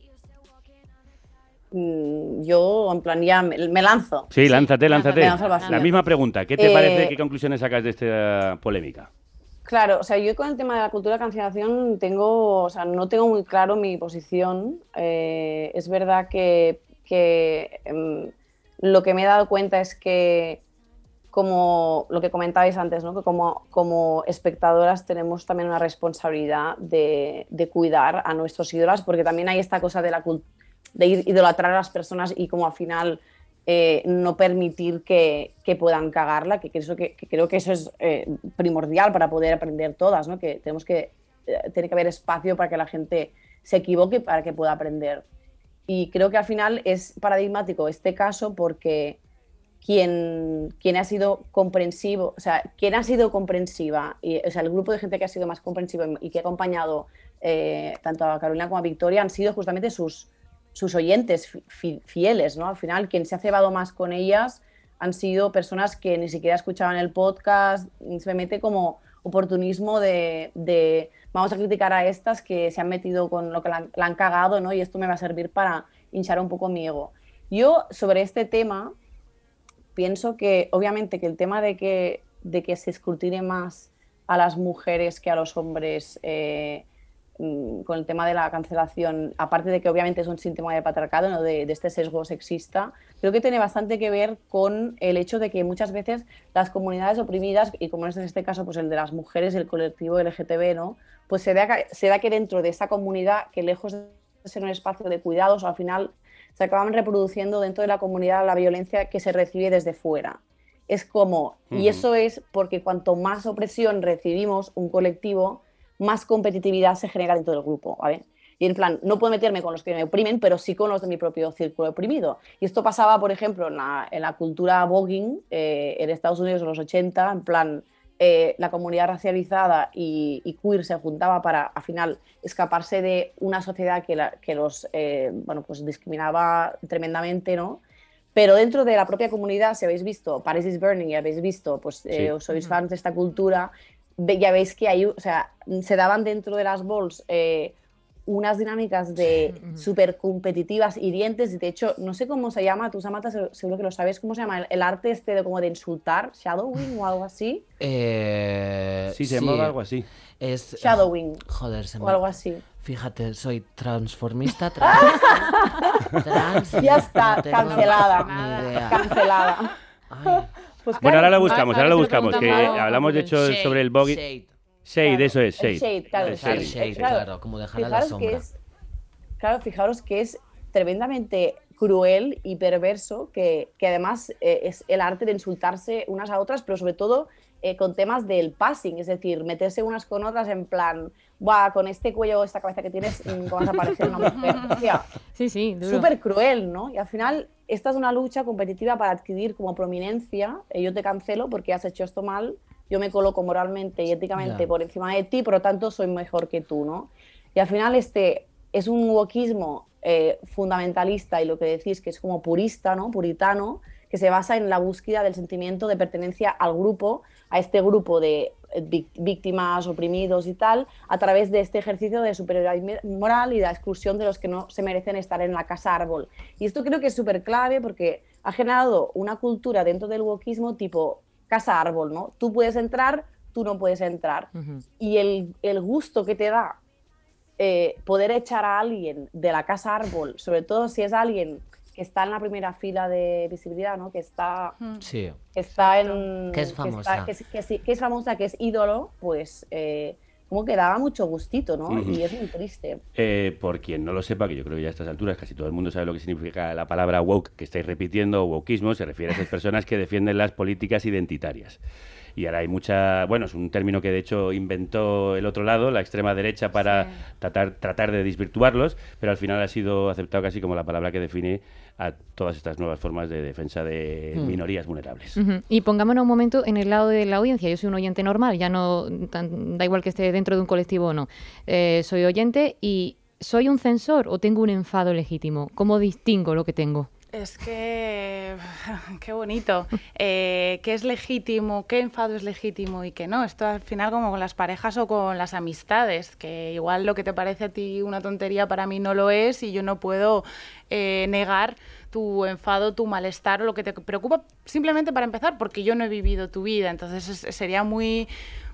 Yo, en plan, ya me, me lanzo. Sí, lánzate, lánzate. Me lanzo al vacío. La misma pregunta. ¿Qué te Eh, parece? ¿Qué conclusiones sacas de esta polémica? Claro, o sea, yo con el tema de la cultura de cancelación tengo, o sea, no tengo muy claro mi posición. Eh, es verdad que, que eh, lo que me he dado cuenta es que, como lo que comentabais antes, ¿no? Que como, como espectadoras tenemos también una responsabilidad de, de cuidar a nuestros ídolos, porque también hay esta cosa de la cultura, de idolatrar a las personas y como al final eh, no permitir que, que puedan cagarla, que, que, eso, que, que creo que eso es eh, primordial para poder aprender todas, ¿no? Que tenemos que, eh, tiene que haber espacio para que la gente se equivoque para que pueda aprender. Y creo que al final es paradigmático este caso porque quien, quien ha sido comprensivo, o sea, quien ha sido comprensiva, y, o sea, el grupo de gente que ha sido más comprensivo y que ha acompañado eh, tanto a Carolina como a Victoria han sido justamente sus sus oyentes fi fieles, ¿no? Al final, quien se ha cebado más con ellas han sido personas que ni siquiera escuchaban el podcast, simplemente como oportunismo de, de vamos a criticar a estas que se han metido con lo que la han, la han cagado, ¿no? Y esto me va a servir para hinchar un poco mi ego. Yo, sobre este tema, pienso que, obviamente, que el tema de que, de que se escrutine más a las mujeres que a los hombres eh, con el tema de la cancelación, aparte de que obviamente es un síntoma de patriarcado, ¿no? de, de este sesgo sexista, creo que tiene bastante que ver con el hecho de que muchas veces las comunidades oprimidas, y como es en este caso pues el de las mujeres y el colectivo L G T B, ¿no? Pues se da, se da que dentro de esa comunidad, que lejos de ser un espacio de cuidados, al final se acaban reproduciendo dentro de la comunidad la violencia que se recibe desde fuera. Es como, uh-huh. y eso es porque cuanto más opresión recibimos un colectivo, más competitividad se genera dentro del grupo, ¿vale? Y en plan, no puedo meterme con los que me oprimen, pero sí con los de mi propio círculo oprimido. Y esto pasaba, por ejemplo, en la, en la cultura voguing eh, en Estados Unidos en los ochenta, en plan, eh, la comunidad racializada y, y queer se juntaba para, al final, escaparse de una sociedad que, la, que los eh, bueno, pues discriminaba tremendamente, ¿no? Pero dentro de la propia comunidad, si habéis visto Paris is Burning y habéis visto, pues eh, sí. os sois fans de esta cultura, ya veis que hay, o sea, se daban dentro de las balls eh, unas dinámicas de súper competitivas, hirientes, y de hecho, no sé cómo se llama, tú Samantha seguro que lo sabes, ¿cómo se llama? El, el arte este de como de insultar, shadowing o algo así. Eh, sí, se sí. llamaba algo así. Es, shadowing. Joder, se me... O algo así. Fíjate, soy transformista, trans, trans ya está, no cancelada. Cancelada. Ay. Pues bueno, claro, ahora la buscamos, ahora, ahora la buscamos, que malo, hablamos de hecho shade, sobre el voguing. Shade, shade claro, eso es, shade. shade, claro, el shade, shade, claro, claro, como dejar a la sombra. Que es, claro, fijaros que es tremendamente cruel y perverso, que, que además eh, es el arte de insultarse unas a otras, pero sobre todo eh, con temas del passing, es decir, meterse unas con otras en plan, buah, con este cuello, esta cabeza que tienes, vas a parecer una mujer. O sea, sí, sí, súper cruel, ¿no? Y al final, esta es una lucha competitiva para adquirir como prominencia. Eh, yo te cancelo porque has hecho esto mal, yo me coloco moralmente y éticamente yeah. por encima de ti, por lo tanto soy mejor que tú, ¿no? Y al final este es un wokismo eh, fundamentalista, y lo que decís que es como purista, ¿no? Puritano, que se basa en la búsqueda del sentimiento de pertenencia al grupo, a este grupo de víctimas, oprimidos y tal, a través de este ejercicio de superioridad moral y de la exclusión de los que no se merecen estar en la casa árbol. Y esto creo que es súper clave porque ha generado una cultura dentro del wokismo tipo casa árbol, ¿no? Tú puedes entrar, tú no puedes entrar. Uh-huh. Y el, el gusto que te da eh, poder echar a alguien de la casa árbol, sobre todo si es alguien que está en la primera fila de visibilidad, ¿no? Que está, Sí. que está en... Que es que famosa. está- Que, es- que sí- que es famosa, que es ídolo, pues eh, como que daba mucho gustito, ¿no? Ujú. Y es muy triste. Eh, por quien no lo sepa, que yo creo que ya a estas alturas casi todo el mundo sabe lo que significa la palabra woke que estáis repitiendo, o wokeismo, se refiere a esas personas que defienden las políticas identitarias. Y ahora hay mucha... Bueno, es un término que de hecho inventó el otro lado, la extrema derecha, para tratar, tratar de desvirtuarlos, pero al final ha sido aceptado casi como la palabra que define a todas estas nuevas formas de defensa de Mm. minorías vulnerables. Ujú. Y pongámonos un momento en el lado de la audiencia. Yo soy un oyente normal, ya no tan- da igual que esté dentro de un colectivo o no. Eh, soy oyente y ¿soy un censor o tengo un enfado legítimo? ¿Cómo distingo lo que tengo? Es que, qué bonito, eh, qué es legítimo, qué enfado es legítimo y qué no. Esto al final como con las parejas o con las amistades, que igual lo que te parece a ti una tontería para mí no lo es y yo no puedo eh, negar tu enfado, tu malestar o lo que te preocupa simplemente para empezar porque yo no he vivido tu vida. Entonces es- sería muy,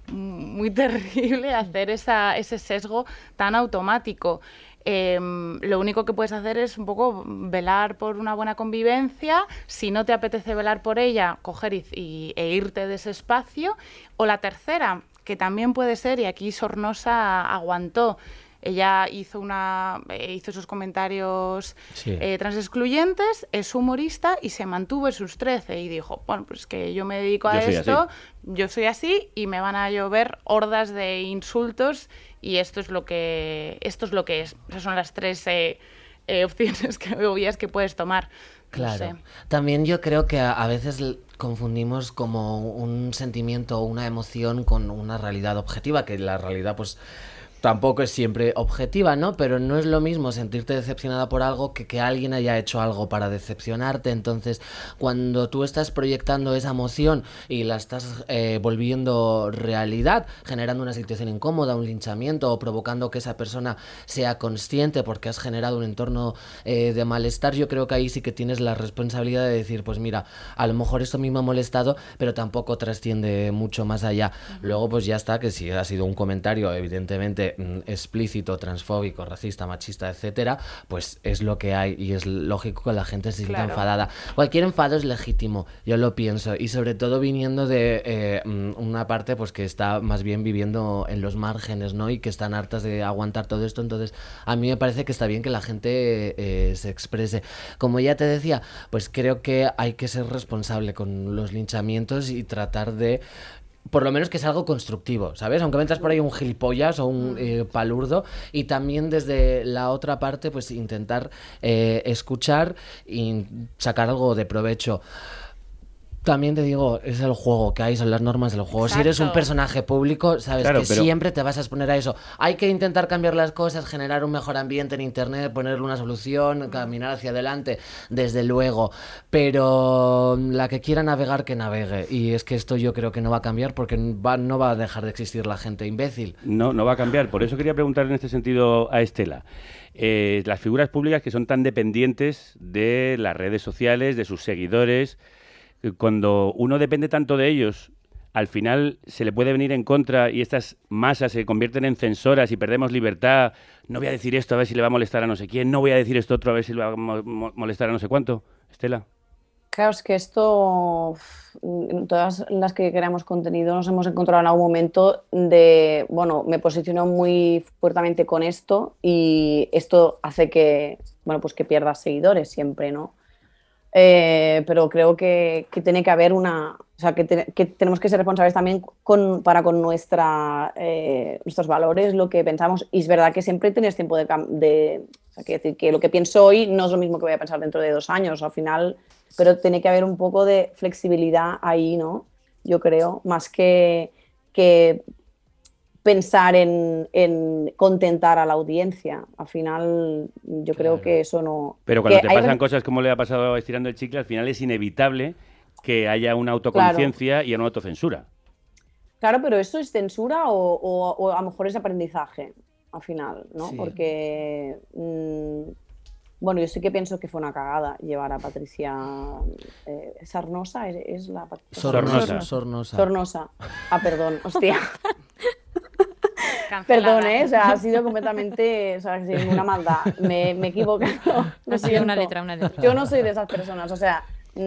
muy terrible hacer esa, ese sesgo tan automático. Eh, lo único que puedes hacer es un poco velar por una buena convivencia. Si no te apetece velar por ella, coger y, y- e irte de ese espacio. O la tercera, que también puede ser, y aquí Sornosa aguantó. Ella hizo una eh, hizo esos comentarios Sí. eh, transexcluyentes, es humorista y se mantuvo en sus trece y dijo, bueno, pues que yo me dedico a Yo soy esto, así. yo soy así y me van a llover hordas de insultos y esto es lo que esto es lo que es. Esas son las tres eh, eh, opciones que obvias que puedes tomar. No Claro. sé. También yo creo que a, a veces l- confundimos como un sentimiento o una emoción con una realidad objetiva, que la realidad pues tampoco es siempre objetiva, ¿no? Pero no es lo mismo sentirte decepcionada por algo que que alguien haya hecho algo para decepcionarte. Entonces, cuando tú estás proyectando esa emoción y la estás eh, volviendo realidad, generando una situación incómoda, un linchamiento o provocando que esa persona sea consciente porque has generado un entorno eh, de malestar, yo creo que ahí sí que tienes la responsabilidad de decir, pues mira, a lo mejor esto a mí me ha molestado, pero tampoco trasciende mucho más allá. Luego, pues ya está, que si ha sido un comentario evidentemente mm, explícito, transfóbico, racista, machista, etcétera, pues es lo que hay y es lógico que la gente se sienta Claro. enfadada. Cualquier enfado es legítimo, yo lo pienso, y sobre todo viniendo de eh, mm, una parte pues que está más bien viviendo en los márgenes, ¿no? Y que están hartas de aguantar todo esto. Entonces, a mí me parece que está bien que la gente eh, se exprese. Como ya te decía, pues creo que hay que ser responsable con los linchamientos y tratar de por lo menos que es algo constructivo, ¿sabes? Aunque me entras por ahí un gilipollas o un eh, palurdo, y también desde la otra parte, pues intentar eh, escuchar y sacar algo de provecho. También te digo, es el juego que hay, son las normas del juego. Si eres un Exacto. personaje público, sabes Claro, que pero- siempre te vas a exponer a eso. Hay que intentar cambiar las cosas, generar un mejor ambiente en internet, ponerle una solución, caminar hacia adelante, desde luego. Pero la que quiera navegar, que navegue. Y es que esto yo creo que no va a cambiar porque va- no va a dejar de existir la gente imbécil. No, no va a cambiar. Por eso quería preguntarle en este sentido a Estela. Eh, las figuras públicas que son tan dependientes de las redes sociales, de sus seguidores, eh, cuando uno depende tanto de ellos, al final se le puede venir en contra y estas masas se convierten en censoras y perdemos libertad. No voy a decir esto a ver si le va a molestar a no sé quién, no voy a decir esto otro a ver si le va a mo- mo- molestar a no sé cuánto. Estela. Claro, es que esto, en todas las que creamos contenido nos hemos encontrado en algún momento de, bueno, me posiciono muy fuertemente con esto y esto hace que, bueno, pues que pierdas seguidores siempre, ¿no? Eh, pero creo que, que tiene que haber una, o sea, que, te- que tenemos que ser responsables también con, para con nuestra, eh, nuestros valores, lo que pensamos. Y es verdad que siempre tienes tiempo de, cam- de o sea, que decir que lo que pienso hoy no es lo mismo que voy a pensar dentro de dos años, al final, pero tiene que haber un poco de flexibilidad ahí, ¿no? Yo creo, más que, que pensar en, en contentar a la audiencia. Al final, yo creo que eso no... Pero cuando que te hay pasan re- cosas como le ha pasado a Estirando el Chicle, al final es inevitable que haya una autoconciencia y una autocensura. Claro, pero ¿eso es censura o, o- o a lo mejor es aprendizaje al final, ¿no? Sí. Porque, mm, bueno, yo sí que pienso que fue una cagada llevar a Patricia eh, Sarnosa, ¿es, es la Pat- Sornosa. Sornosa. Sornosa. Sornosa. Ah, perdón, hostia. cancelada. Perdón, ¿eh? O sea, ha sido completamente, o sea, sin ninguna maldad. Me, me he equivocado. Lo Ha sido siento. una letra, una letra. Yo no soy de esas personas, o sea,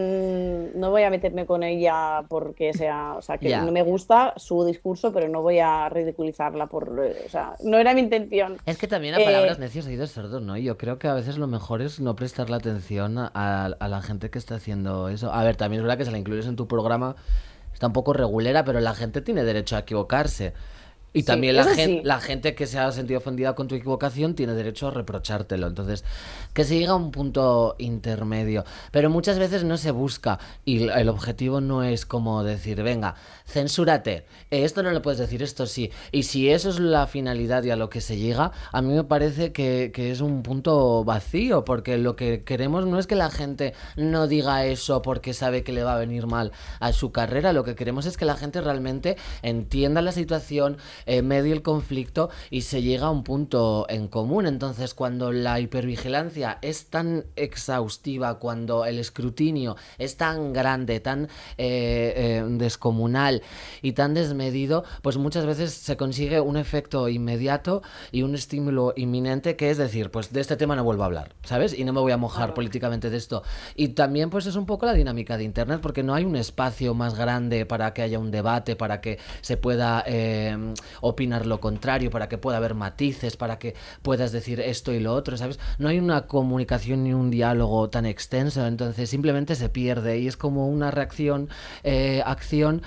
mmm, no voy a meterme con ella porque sea, o sea, que Ya. no me gusta su discurso, pero no voy a ridiculizarla por, eh, o sea, no era mi intención. Es que también a Eh, palabras necios oídos sordos, ¿no? Y yo creo que a veces lo mejor es no prestarle atención a, a la gente que está haciendo eso. A ver, también es verdad que si la incluyes en tu programa está un poco regulera, pero la gente tiene derecho a equivocarse. Y Sí, también la, eso gen- sí. la gente que se ha sentido ofendida con tu equivocación tiene derecho a reprochártelo. Entonces, que se llegue a un punto intermedio. Pero muchas veces no se busca y el objetivo no es como decir, venga, censúrate, eh, esto no lo puedes decir, esto sí. Y si eso es la finalidad y a lo que se llega, a mí me parece que, que es un punto vacío, porque lo que queremos no es que la gente no diga eso porque sabe que le va a venir mal a su carrera, lo que queremos es que la gente realmente entienda la situación, eh, medie el conflicto y se llega a un punto en común. Entonces, cuando la hipervigilancia es tan exhaustiva, cuando el escrutinio es tan grande, tan eh, eh, descomunal y tan desmedido, pues muchas veces se consigue un efecto inmediato y un estímulo inminente, que es decir, pues de este tema no vuelvo a hablar, ¿sabes? Y no me voy a mojar políticamente de esto. Y también pues es un poco la dinámica de Internet, porque no hay un espacio más grande para que haya un debate, para que se pueda eh, opinar lo contrario, para que pueda haber matices, para que puedas decir esto y lo otro, ¿sabes? No hay una comunicación ni un diálogo tan extenso, entonces simplemente se pierde y es como una reacción, eh, acción,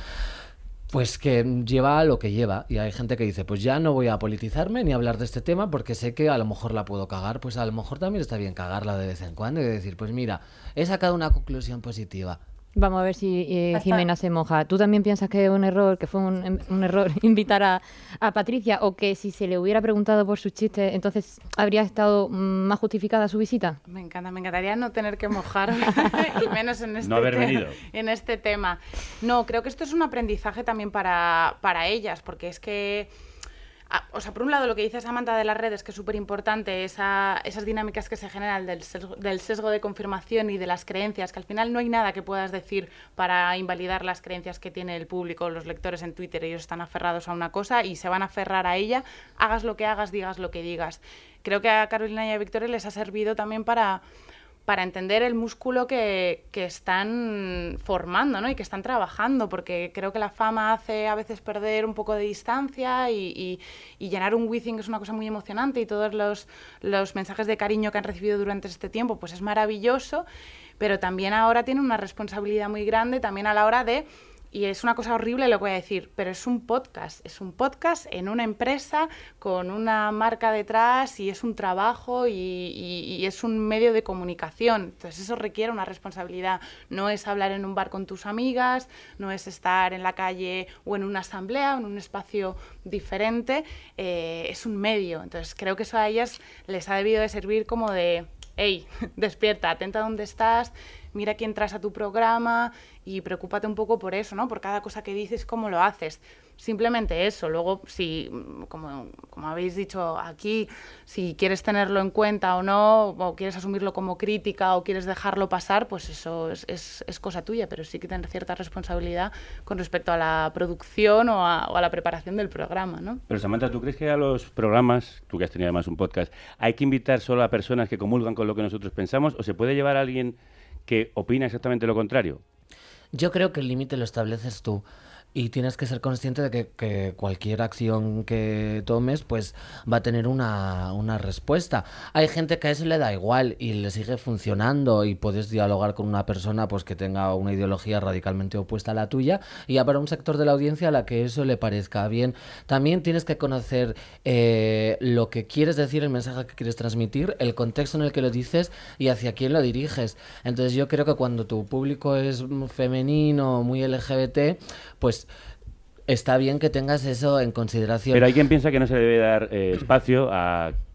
pues que lleva a lo que lleva. Y hay gente que dice, pues ya no voy a politizarme ni hablar de este tema porque sé que a lo mejor la puedo cagar. Pues a lo mejor también está bien cagarla de vez en cuando y decir, pues mira, he sacado una conclusión positiva. Vamos a ver si eh, Hasta- Jimena se moja. ¿Tú también piensas que es un error, que fue un, un error invitar a, a Patricia, o que si se le hubiera preguntado por sus chistes, entonces habría estado mm, más justificada su visita? Me encanta, me encantaría no tener que mojarme, y menos en este, No haber te- venido. en este tema. No, creo que esto es un aprendizaje también para, para ellas, porque es que, ah, o sea, por un lado lo que dice Samantha de las redes, que es súper importante, esa, esas dinámicas que se generan del sesgo, del sesgo de confirmación y de las creencias, que al final no hay nada que puedas decir para invalidar las creencias que tiene el público, los lectores en Twitter. Ellos están aferrados a una cosa y se van a aferrar a ella, hagas lo que hagas, digas lo que digas. Creo que a Carolina y a Victoria les ha servido también para... para entender el músculo que, que están formando, ¿no? Y que están trabajando, porque creo que la fama hace a veces perder un poco de distancia y, y, y llenar un Wizzing es una cosa muy emocionante, y todos los, los mensajes de cariño que han recibido durante este tiempo pues es maravilloso, pero también ahora tienen una responsabilidad muy grande también a la hora de... Y es una cosa horrible lo que voy a decir, pero es un podcast, es un podcast en una empresa con una marca detrás, y es un trabajo y, y, y es un medio de comunicación. Entonces eso requiere una responsabilidad. No es hablar en un bar con tus amigas, no es estar en la calle o en una asamblea o en un espacio diferente, eh, es un medio. Entonces creo que eso a ellas les ha debido de servir como de... Hey, despierta, atenta a dónde estás, mira quién traes a tu programa y preocúpate un poco por eso, ¿no? Por cada cosa que dices, cómo lo haces. Simplemente eso. Luego, si, como, como habéis dicho aquí, si quieres tenerlo en cuenta o no, o quieres asumirlo como crítica o quieres dejarlo pasar, pues eso es, es, es cosa tuya, pero sí que tener cierta responsabilidad con respecto a la producción o a, o a la preparación del programa, ¿no? Pero Samantha, ¿tú crees que a los programas, tú que has tenido además un podcast, hay que invitar solo a personas que comulgan con lo que nosotros pensamos, o se puede llevar a alguien que opina exactamente lo contrario? Yo creo que el límite lo estableces tú. Y tienes que ser consciente de que, que cualquier acción que tomes pues va a tener una, una respuesta. Hay gente que a eso le da igual y le sigue funcionando, y puedes dialogar con una persona pues que tenga una ideología radicalmente opuesta a la tuya, y habrá un sector de la audiencia a la que eso le parezca bien. También tienes que conocer eh, lo que quieres decir, el mensaje que quieres transmitir, el contexto en el que lo dices y hacia quién lo diriges. Entonces yo creo que cuando tu público es femenino, muy L G B T, pues está bien que tengas eso en consideración. Pero hay quien piensa que no se debe dar eh, espacio a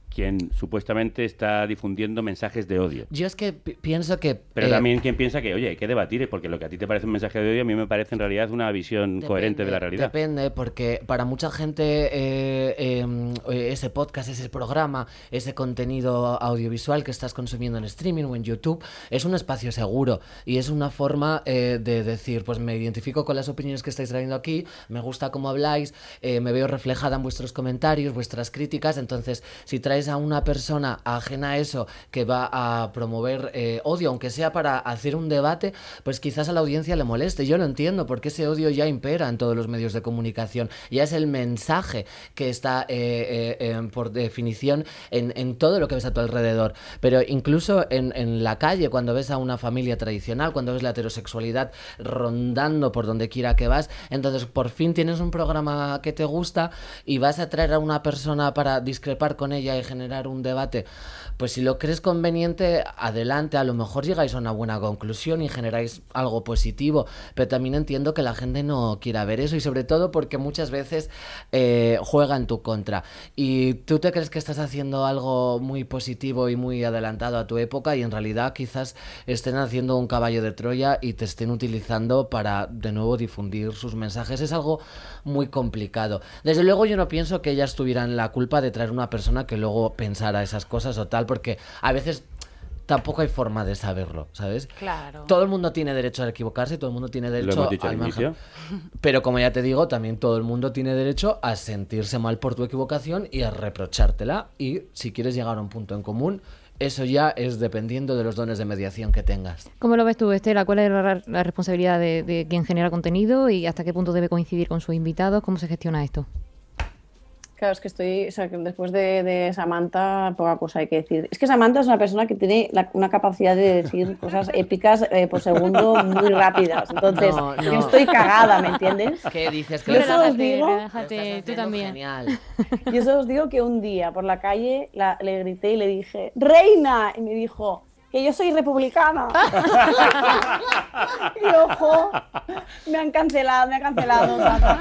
quien supuestamente está difundiendo mensajes de odio. Yo es que pi- pienso que... Pero eh, también quien piensa que, oye, hay que debatir, porque lo que a ti te parece un mensaje de odio, a mí me parece en realidad una visión coherente de la realidad. Depende, porque para mucha gente eh, eh, ese podcast, ese programa, ese contenido audiovisual que estás consumiendo en streaming o en YouTube, es un espacio seguro y es una forma eh, de decir, pues me identifico con las opiniones que estáis trayendo aquí, me gusta cómo habláis, eh, me veo reflejada en vuestros comentarios, vuestras críticas, entonces si traes a una persona ajena a eso que va a promover eh, odio, aunque sea para hacer un debate, pues quizás a la audiencia le moleste. Yo lo entiendo, porque ese odio ya impera en todos los medios de comunicación, ya es el mensaje que está eh, eh, eh, por definición en, en todo lo que ves a tu alrededor. Pero incluso en, en la calle, cuando ves a una familia tradicional, cuando ves la heterosexualidad rondando por donde quiera que vas, entonces por fin tienes un programa que te gusta y vas a traer a una persona para discrepar con ella y generar un debate, pues si lo crees conveniente, adelante, a lo mejor llegáis a una buena conclusión y generáis algo positivo, pero también entiendo que la gente no quiera ver eso y sobre todo porque muchas veces eh, juega en tu contra y tú te crees que estás haciendo algo muy positivo y muy adelantado a tu época y en realidad quizás estén haciendo un caballo de Troya y te estén utilizando para de nuevo difundir sus mensajes. Es algo muy complicado. Desde luego yo no pienso que ellas tuvieran la culpa de traer una persona que luego pensara esas cosas o tal, porque a veces tampoco hay forma de saberlo, ¿sabes? Claro. Todo el mundo tiene derecho a equivocarse, todo el mundo tiene derecho Lo hemos dicho al al margen. inicio. Pero como ya te digo, también todo el mundo tiene derecho a sentirse mal por tu equivocación y a reprochártela. Y si quieres llegar a un punto en común, eso ya es dependiendo de los dones de mediación que tengas. ¿Cómo lo ves tú, Estela? ¿Cuál es la, la responsabilidad de, de quien genera contenido y hasta qué punto debe coincidir con sus invitados? ¿Cómo se gestiona esto? Claro, es que estoy, o sea, que después de, de Samantha, poca cosa hay que decir. Es que Samantha es una persona que tiene la- una capacidad de decir cosas épicas eh, por segundo muy rápidas. Entonces, No, no. yo estoy cagada, ¿me entiendes? ¿Qué dices? Yo solo os digo, relájate, tú también. Genial. yo solo os digo que un día por la calle la- le grité y le dije, ¡Reina! Y me dijo, que yo soy republicana. Y ojo, me han cancelado, me ha cancelado.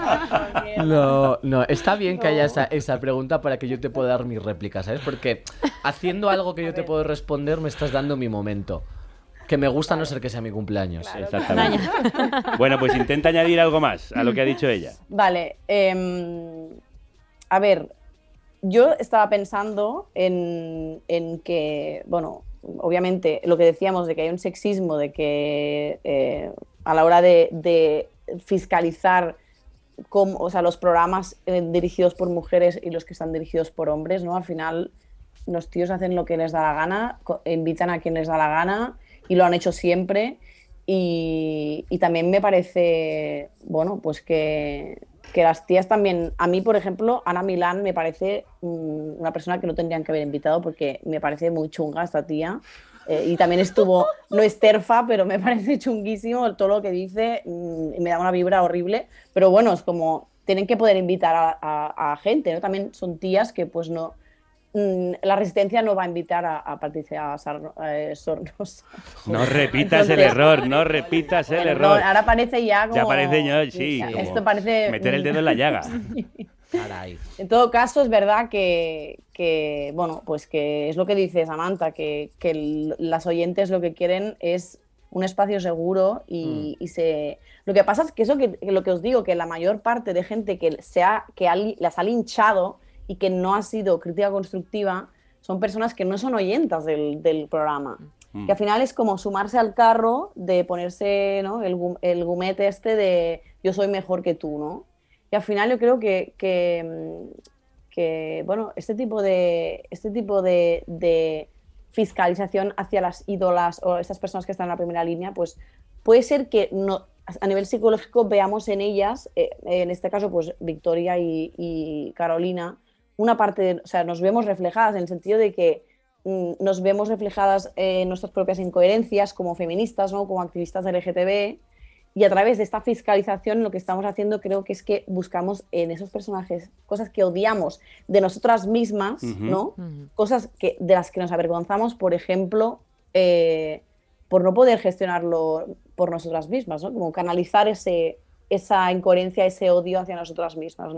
No, no, está bien que haya esa, esa pregunta para que yo te pueda dar mi réplica, ¿sabes? Porque haciendo algo que yo te puedo responder me estás dando mi momento. Que me gusta a no ser que sea mi cumpleaños. Exactamente. Bueno, pues intenta añadir algo más a lo que ha dicho ella. Vale, eh, a ver, yo estaba pensando en, en que, bueno, obviamente lo que decíamos de que hay un sexismo, de que eh, a la hora de, de fiscalizar cómo, o sea, los programas eh, dirigidos por mujeres y los que están dirigidos por hombres, ¿no? Al final los tíos hacen lo que les da la gana, co- invitan a quien les da la gana y lo han hecho siempre. Y, y también me parece, bueno, pues que, que las tías también, a mí por ejemplo, Ana Milán me parece mm, una persona que no tendrían que haber invitado porque me parece muy chunga esta tía. Eh, y también estuvo, no es terfa, pero me parece chunguísimo todo lo que dice mm, y me da una vibra horrible. Pero bueno, es como, tienen que poder invitar a, a, a gente, ¿no? También son tías que pues no... La Resistencia no va a invitar a, a Patricia Sarno, eh, Sornosa. No repitas Entonces, el error, no repitas el bueno, error. no, ahora parece ya como... Ya parece ya, sí, como Esto parece... meter el dedo en la llaga. Caray. En todo caso, es verdad que, que, bueno, pues que es lo que dice Samantha, que, que el- las oyentes lo que quieren es un espacio seguro y, y se... Lo que pasa es que eso que, que lo que os digo, que la mayor parte de gente que, se ha, que ha li- las ha linchado y que no ha sido crítica constructiva son personas que no son oyentas del, del programa. Mm. Que al final es como sumarse al carro de ponerse, ¿no? el, gu- el gumete este de yo soy mejor que tú, ¿no? Y al final yo creo que, que, mm, que, bueno, este tipo de, este tipo de, de fiscalización hacia las ídolas o estas personas que están en la primera línea, pues puede ser que no, a nivel psicológico veamos en ellas, eh, en este caso pues Victoria y, y Carolina, una parte, de, o sea, nos vemos reflejadas en el sentido de que mm, nos vemos reflejadas en nuestras propias incoherencias como feministas, ¿no? Como activistas L G T B, y a través de esta fiscalización lo que estamos haciendo creo que es que buscamos en esos personajes cosas que odiamos de nosotras mismas, Ujú. ¿no? Cosas que, de las que nos avergonzamos, por ejemplo, eh, por no poder gestionarlo por nosotras mismas, ¿no? Como canalizar ese, esa incoherencia, ese odio hacia nosotras mismas, ¿no?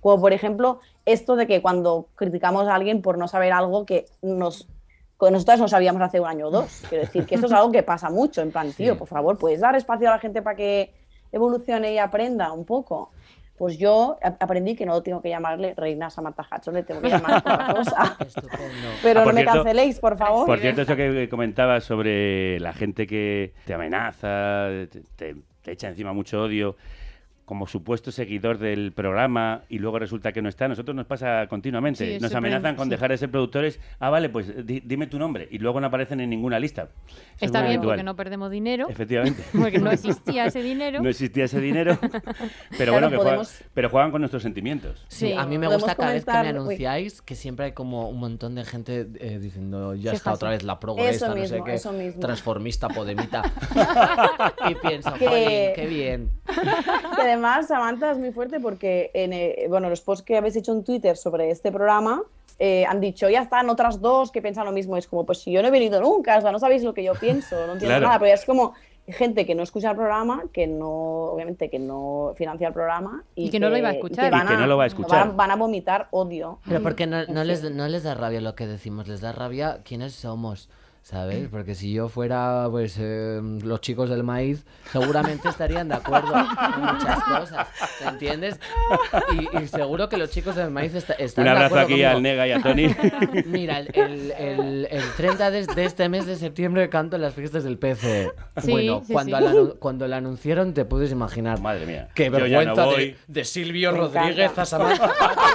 Como por ejemplo, esto de que cuando criticamos a alguien por no saber algo que nos, que nosotras no sabíamos hace un año o dos. Quiero decir que esto es algo que pasa mucho, en plan, tío, por favor, ¿puedes dar espacio a la gente para que evolucione y aprenda un poco? Pues yo aprendí que no tengo que llamarle Reina Samantha Hudson, le tengo que llamar otra cosa. Pero Ah, no por me cierto- canceléis, por favor. Por cierto, eso que comentabas sobre la gente que te amenaza, te, te- te echa encima mucho odio, como supuesto seguidor del programa y luego resulta que no está, a nosotros nos pasa continuamente. Sí, nos siempre- amenazan con sí. dejar de ser productores. Ah, vale, pues di- dime tu nombre. Y luego no aparecen en ninguna lista. Eso es Está muy bien habitual. porque no perdemos dinero. Efectivamente. Porque no existía ese dinero. No existía ese dinero. Pero Claro, bueno, que juegan, podemos- pero juegan con nuestros sentimientos. Sí, Sí. a mí me Podemos gusta cada vez que me comentar- uy. anunciáis que siempre hay como un montón de gente eh, diciendo ya Sí, está fácil. otra vez la progresa, Eso no mismo, sé qué, eso mismo. transformista, podemita. Y pienso, Que- jolín, qué bien. Que además, Samantha, es muy fuerte porque en eh, bueno, los posts que habéis hecho en Twitter sobre este programa eh, han dicho, ya están otras dos que piensan lo mismo. Es como, pues si yo no he venido nunca, o sea, no sabéis lo que yo pienso, no entiendo Claro. nada, pero es como gente que no escucha el programa, que no, obviamente, que no financia el programa y, Y que no lo iba a escuchar. van Y que no lo va a escuchar. Van, van a vomitar odio. Pero porque no, no En les, fin. no les da rabia lo que decimos, les da rabia quiénes somos, ¿sabes? Porque si yo fuera, pues, eh, los chicos del maíz, seguramente estarían de acuerdo en muchas cosas, ¿te entiendes? Y, y seguro que los chicos del maíz esta- están Un de abrazo acuerdo aquí conmigo. al Nega y a Tony. Mira, el, el, el- el treinta de, de este mes de septiembre canto en las fiestas del P C. Sí, bueno, sí, cuando, sí. la anu- cuando la anunciaron te puedes imaginar. Madre mía. Qué Yo ya vergüenza no de, voy. de Silvio Me Rodríguez encanta. a Samantha.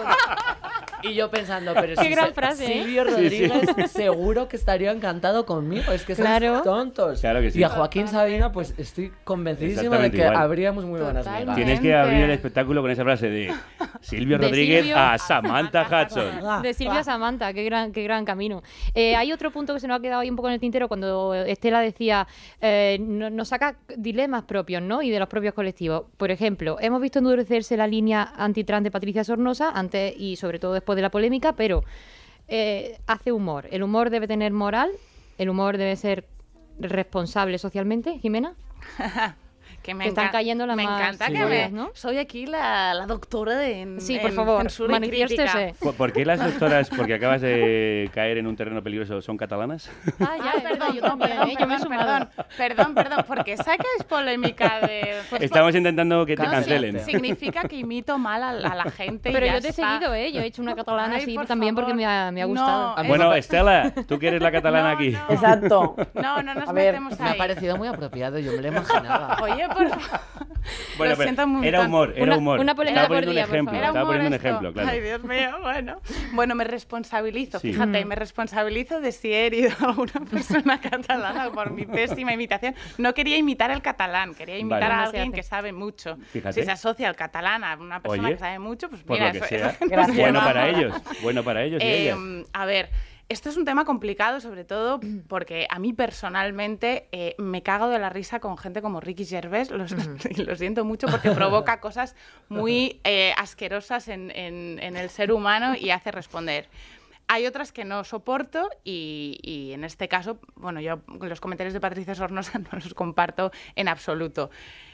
Y yo pensando, pero Qué si gran se- frase, ¿eh? Silvio Sí, sí. Rodríguez seguro que estaría encantado conmigo. Es que son Claro. tontos. Claro que sí. Y a Joaquín Sabina, pues estoy convencidísimo de Exactamente que igual. habríamos muy buenas Totalmente. migas. Tienes que abrir el espectáculo con esa frase de Silvio De Rodríguez Silvio a Samantha Hudson. De Silvia Samantha, qué gran, qué gran camino. Eh, hay otro punto que se nos ha quedado ahí un poco en el tintero cuando Estela decía, eh, no- nos saca dilemas propios, ¿no? Y de los propios colectivos. Por ejemplo, hemos visto endurecerse la línea antitrans de Patricia Sornosa antes y sobre todo después de la polémica, pero eh, hace humor. ¿El humor debe tener moral? ¿El humor debe ser responsable socialmente, Jimena? Que me Que están enca- cayendo las me más encanta que serias, me, ¿no? soy aquí la, la doctora de en, Sí, por en favor, censura y manifiéstese. crítica. ¿Por, por qué las doctoras, porque acabas de caer en un terreno peligroso, son catalanas? Ah, ya, Ah, es verdad, perdón, yo también, perdón, ¿eh? Yo me he perdón, sumado. perdón, perdón, perdón, porque sacáis polémica de... pues, Estamos intentando que te no, sí, cancelen. significa que imito mal a, a la gente y Pero ya yo te he está. seguido, ¿eh? Yo he hecho una catalana Ay, así por también porque favor. me ha, me ha No, gustado. es- Bueno, Estela, tú que eres la catalana aquí. Exacto. No, no nos A ver, metemos Me ha ahí. parecido muy apropiado, yo me lo imaginaba. Oye, por favor. Bueno, Lo pero siento un era montón. humor, era Una- humor. una polémica Estaba por poniendo día, un por ejemplo, favor. Era estaba humor poniendo un esto. ejemplo, claro. Ay, Dios mío, bueno. Bueno, me responsabilizo, Sí. fíjate, Mm. me responsabilizo de si he herido a alguna persona catalana por mi pésima imitación. No quería imitar el catalán, quería imitar Vale. a No se alguien hace. que sabe mucho. Fíjate. Si se asocia al catalán a una persona Oye, que sabe mucho, pues Por mira, lo que eso sea. eso nos Gracias. Bueno lleva- para ellos, bueno para ellos y Eh, ellas. a ver, esto es un tema complicado, sobre todo porque a mí personalmente eh, me cago de la risa con gente como Ricky Gervais, lo, y lo siento mucho porque provoca cosas muy eh, asquerosas en, en- en el ser humano y hace responder. Hay otras que no soporto y, y en este caso, bueno, yo los comentarios de Patricia Sornosa no los comparto en absoluto.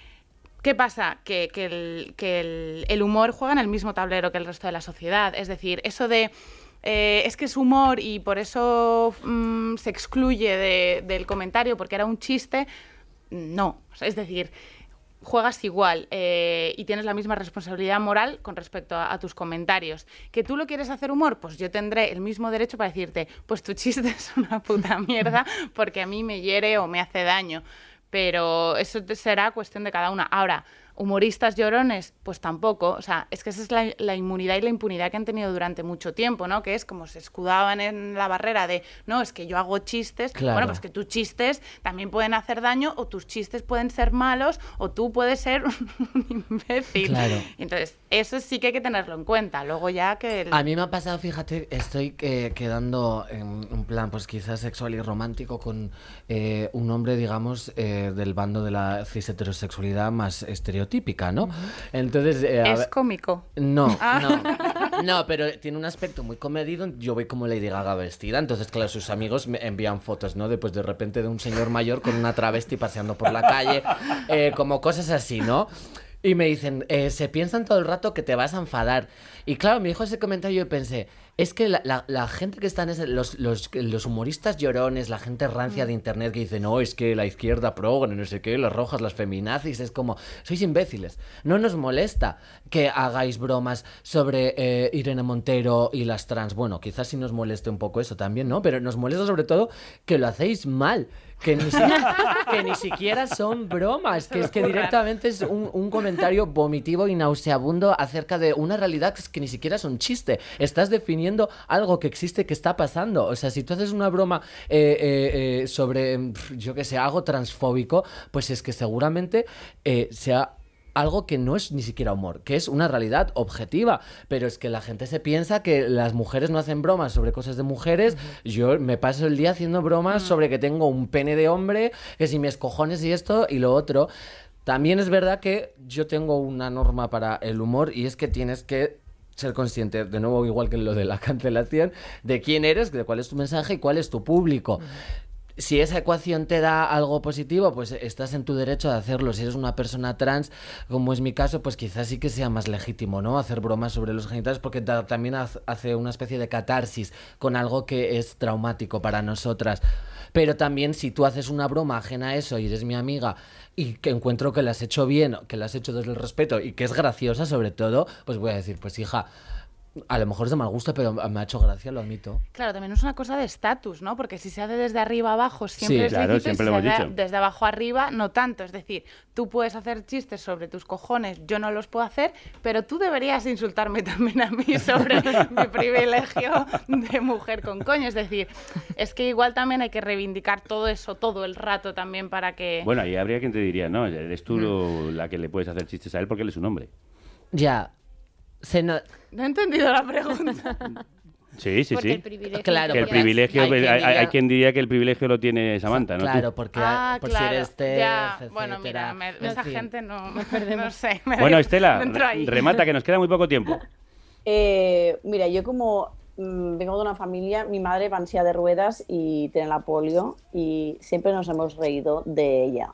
¿Qué pasa? Que, que el, que el- el humor juega en el mismo tablero que el resto de la sociedad. Es decir, eso de eh, es que es humor y por eso mm, se excluye de- del comentario porque era un chiste, no. O sea, es decir, juegas igual eh, y tienes la misma responsabilidad moral con respecto a, a tus comentarios. ¿Que tú lo quieres hacer humor? Pues yo tendré el mismo derecho para decirte, pues tu chiste es una puta mierda porque a mí me hiere o me hace daño. Pero eso te- será cuestión de cada una. Ahora, humoristas llorones, pues tampoco. O sea, es que esa es la, la inmunidad y la impunidad que han tenido durante mucho tiempo, ¿no? Que es como se escudaban en la barrera de, no, es que yo hago chistes. Claro. Bueno, pues que tus chistes también pueden hacer daño o tus chistes pueden ser malos o tú puedes ser un imbécil. Claro. Entonces, eso sí que hay que tenerlo en cuenta. Luego ya que... el- A mí me ha pasado, fíjate, estoy eh, quedando en un plan, pues quizás sexual y romántico con eh, un hombre, digamos, eh, del bando de la cis heterosexualidad más estereotípica, ¿no? Entonces, eh, a es ver- cómico. no, Ah. no, no, pero tiene un aspecto muy comedido. Yo voy como Lady Gaga vestida, entonces, claro, sus amigos me envían fotos, ¿no? Después de repente de un señor mayor con una travesti paseando por la calle, eh, como cosas así, ¿no? Y me dicen, eh, se piensan todo el rato que te vas a enfadar. Y claro, me dijo ese comentario y pensé, es que la, la, la gente que está en ese, los, los, los humoristas llorones, la gente rancia de internet que dice, no, es que la izquierda progre, no sé qué, las rojas, las feminazis, es como, sois imbéciles. No nos molesta que hagáis bromas sobre eh, Irene Montero y las trans. Bueno, quizás sí nos moleste un poco eso también, ¿no? Pero nos molesta sobre todo que lo hacéis mal. Que ni, si, que ni siquiera son bromas, que es que directamente es un, un comentario vomitivo y nauseabundo acerca de una realidad que, es que ni siquiera es un chiste. Estás definiendo algo que existe, que está pasando. O sea, si tú haces una broma eh, eh, eh, sobre, yo qué sé, algo transfóbico, pues es que seguramente eh, sea algo que no es ni siquiera humor, que es una realidad objetiva, pero es que la gente se piensa que las mujeres no hacen bromas sobre cosas de mujeres. Uh-huh. Yo me paso el día haciendo bromas uh-huh. sobre que tengo un pene de hombre, que si mis cojones y esto y lo otro. También es verdad que yo tengo una norma para el humor y es que tienes que ser consciente, de nuevo igual que lo de la cancelación, de quién eres, de cuál es tu mensaje y cuál es tu público. Uh-huh. Si esa ecuación te da algo positivo, pues estás en tu derecho de hacerlo. Si eres una persona trans, como es mi caso, pues quizás sí que sea más legítimo, ¿no? Hacer bromas sobre los genitales, porque da, también hace una especie de catarsis con algo que es traumático para nosotras. Pero también si tú haces una broma ajena a eso y eres mi amiga y que encuentro que la has hecho bien, que la has hecho desde el respeto y que es graciosa sobre todo, pues voy a decir, pues hija, a lo mejor es de mal gusto, pero me ha hecho gracia, lo admito. Claro, también es una cosa de estatus, ¿no? Porque si se hace desde arriba abajo siempre sí, es claro, legítimo, siempre y lo si hemos se hace dicho. desde abajo arriba no tanto. Es decir, tú puedes hacer chistes sobre tus cojones, yo no los puedo hacer, pero tú deberías insultarme también a mí sobre mi privilegio de mujer con coño. Es decir, es que igual también hay que reivindicar todo eso todo el rato también para que... Bueno, ahí habría quien te diría, no, eres tú lo, la que le puedes hacer chistes a él porque él es un hombre. Ya. Se no... no he entendido la pregunta. Sí, sí, porque sí. El privilegio claro, que el privilegio, hay, hay, hay, hay quien diría que el privilegio lo tiene Samantha, ¿no? Claro, tú? porque ah, por claro, si eres TERF, ya, etcétera. bueno, mira, me, esa en fin. gente no, no sé. Me Bueno, de, Estela, re, remata, que nos queda muy poco tiempo. Eh, mira, yo como mmm, vengo de una familia, mi madre va en silla de ruedas y tiene la polio y siempre nos hemos reído de ella.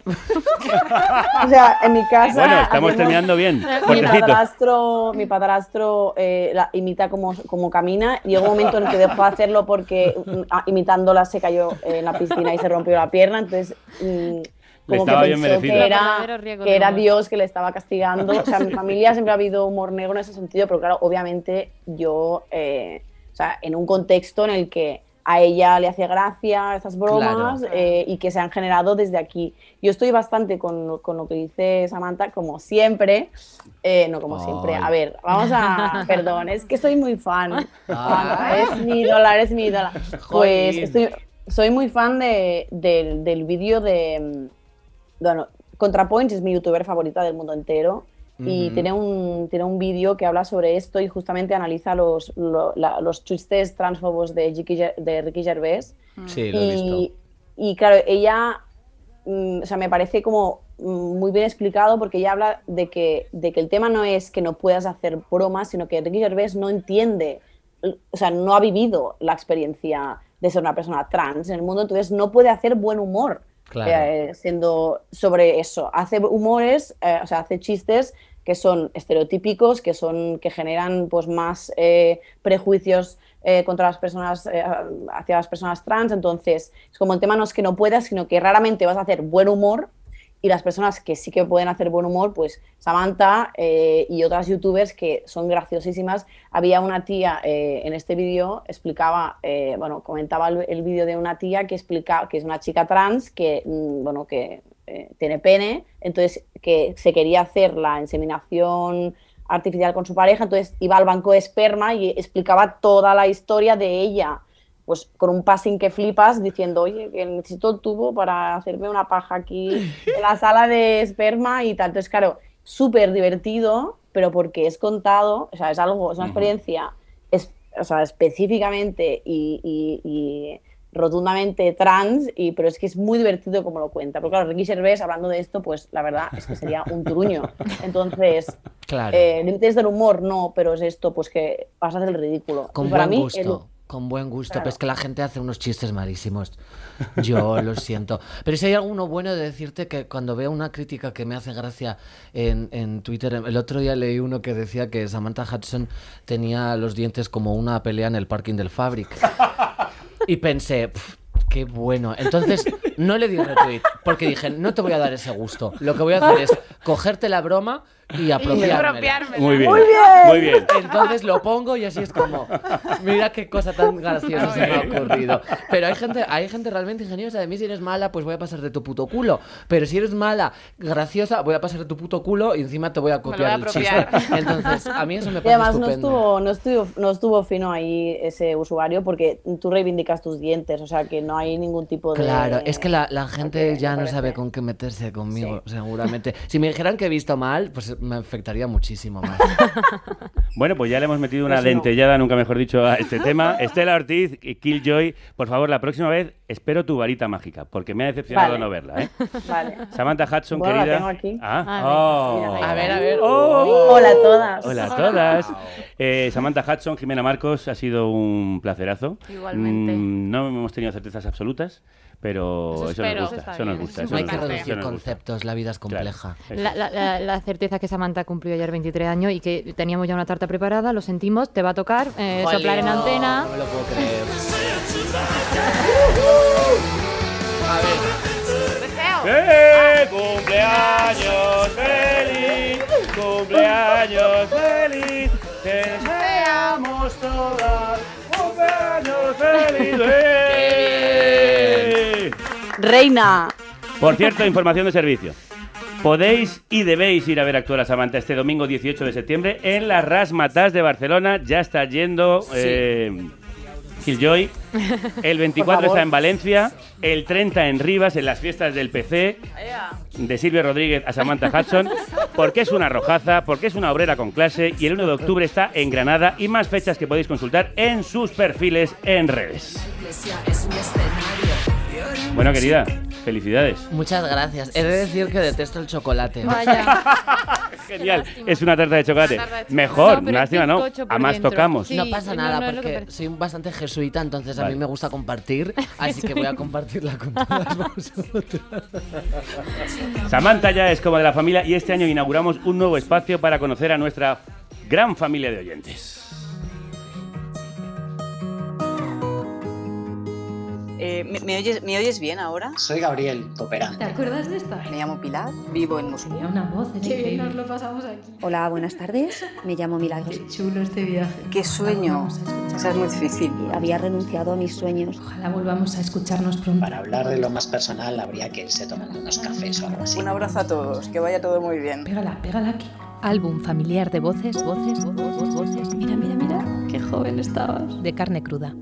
O sea, en mi casa... Bueno, estamos hacemos, terminando bien. Mi padrastro, mi padrastro eh, la, imita como, como camina y llegó un momento en que dejó de hacerlo porque uh, imitándola se cayó en la piscina y se rompió la pierna, entonces... Um, como que pensó que era, que era Dios que le estaba castigando. O sea, en mi familia siempre ha habido humor negro en ese sentido, pero claro, obviamente yo, eh, o sea, en un contexto en el que a ella le hacía gracia estas bromas, claro. eh, y que se han generado desde aquí. Yo estoy bastante con, con lo que dice Samantha, como siempre, eh, no como Ay. siempre, a ver, vamos a, perdón, es que soy muy fan, Samantha, es mi ídola, es mi ídola. Pues estoy, soy muy fan de, de, del vídeo de... Bueno, ContraPoints es mi youtuber favorita del mundo entero y uh-huh. tiene un, tiene un vídeo que habla sobre esto y justamente analiza los, lo, la, los chistes transfobos de, G- de Ricky Gervais. Sí, lo y, he visto. Y claro, ella, mm, o sea, me parece como mm, muy bien explicado porque ella habla de que, de que el tema no es que no puedas hacer bromas, sino que Ricky Gervais no entiende, o sea, no ha vivido la experiencia de ser una persona trans en el mundo, entonces no puede hacer buen humor. Claro. Eh, siendo sobre eso, hace humores, eh, o sea, hace chistes que son estereotípicos, que son que generan pues más eh, prejuicios eh, contra las personas, eh, hacia las personas trans. Entonces, es como el tema no es que no puedas, sino que raramente vas a hacer buen humor. Y las personas que sí que pueden hacer buen humor, pues Samantha eh, y otras youtubers que son graciosísimas. Había una tía eh, en este vídeo, explicaba, eh, bueno, comentaba el, el vídeo de una tía que explica que es una chica trans que, mm, bueno, que eh, tiene pene, entonces que se quería hacer la inseminación artificial con su pareja, entonces iba al banco de esperma y explicaba toda la historia de ella. Pues con un passing que flipas diciendo, oye, que necesito el tubo para hacerme una paja aquí en la sala de esperma y tal. Entonces, claro, súper divertido, pero porque es contado, o sea, es algo, es una experiencia es, o sea, específicamente y, y, y rotundamente trans, y, pero es que es muy divertido como lo cuenta. Porque claro, Ricky Gervais, hablando de esto, pues la verdad es que sería un truño. Entonces, claro. eh, límites del humor, no, pero es esto, pues que vas a hacer el ridículo. Con y para buen mí, gusto. el, Con buen gusto, Claro. pero es que la gente hace unos chistes malísimos. Yo lo siento. Pero si hay alguno bueno de decirte que cuando veo una crítica que me hace gracia en, en Twitter, el otro día leí uno que decía que Samantha Hudson tenía los dientes como una pelea en el parking del Fabric. Y pensé, "Pf, qué bueno". Entonces no le di retweet porque dije, no te voy a dar ese gusto. Lo que voy a hacer es cogerte la broma y apropiármela. Muy bien. Muy bien. Muy bien. Entonces lo pongo y así es como, mira qué cosa tan graciosa se me ha ocurrido. Pero hay gente, hay gente realmente ingeniosa. De mí, si eres mala, pues voy a pasar de tu puto culo. Pero si eres mala, graciosa, voy a pasar de tu puto culo y encima te voy a copiar Me lo el voy a chiste. Entonces, a mí eso me Y parece además no estupendo. estuvo, no, estuvo, no estuvo fino ahí ese usuario porque tú reivindicas tus dientes, o sea que no hay ningún tipo de... Claro, es que la, la gente Ok, ya me no parece. sabe con qué meterse conmigo, seguramente. Si me dijeran que he visto mal, pues me afectaría muchísimo más. Bueno, pues ya le hemos metido una Pues no. dentellada, nunca mejor dicho, a este tema. Estela Ortiz, Killjoy, por favor, la próxima vez espero tu varita mágica, porque me ha decepcionado Vale. no verla, ¿eh? Vale. Samantha Hudson, Bueno, la querida. tengo aquí. Ah, A ver, oh. mira, mira. A ver, a ver. Oh. Hola a todas. Hola a todas. Eh, Samantha Hudson, Jimena Marcos, ha sido un placerazo. Igualmente. Mm, no hemos tenido certezas absolutas, pero Eso eso, espero. nos Eso gusta. está Eso nos bien, gusta. eso eso No hay nos que gusta, reducir eso nos gusta. conceptos, la vida es compleja. Claro, La, la- la- la certeza es que Samantha cumplió ayer veintitrés años y que teníamos ya una tarta preparada, lo sentimos, te va a tocar eh, Jolín, soplar en antena. No me lo puedo creer. ¡Eh! ¡Cumpleaños feliz! ¡Cumpleaños feliz! ¡Te deseamos todas! ¡Cumpleaños feliz! ¡Eh! Reina. Por cierto, información de servicio. Podéis y debéis ir a ver actuar a Samantha este domingo dieciocho de septiembre en las Razzmatazz de Barcelona. Ya está yendo eh, Killjoy. El veinticuatro está en Valencia. El treinta en Rivas, en las fiestas del P C. De Silvia Rodríguez a Samantha Hudson. Porque es una rojaza, porque es una obrera con clase. Y el uno de octubre está en Granada. Y más fechas que podéis consultar en sus perfiles en redes. Bueno, querida, felicidades. Muchas gracias. He de decir que detesto el chocolate. Vaya. Genial. Es una tarta de chocolate. Una tarta de chocolate. Mejor, No, pero lástima, es ¿no? bizcocho por A más dentro. tocamos. Sí, No pasa no, nada no es lo que porque parece. soy bastante jesuita, entonces a Vale. mí me gusta compartir, así que voy a compartirla con todas vosotras. Samantha ya es como de la familia y este año inauguramos un nuevo espacio para conocer a nuestra gran familia de oyentes. Eh, ¿me, me oyes, ¿Me oyes bien ahora? Soy Gabriel, cooperante. ¿Te acuerdas de esta? Me llamo Pilar, vivo en Moscú. Una voz, Qué bien nos lo pasamos aquí. Hola, buenas tardes. Me llamo Milagros. Qué chulo este viaje. ¿Qué sueño? Esa es muy difícil. Había renunciado a mis sueños. Ojalá volvamos a escucharnos pronto. Para hablar de lo más personal habría que irse tomando unos cafés o algo así. Un abrazo a todos, que vaya todo muy bien. Pégala, pégala aquí. Álbum familiar de voces, voces, voces, voces. Mira, mira, mira. Qué joven estabas. De carne cruda.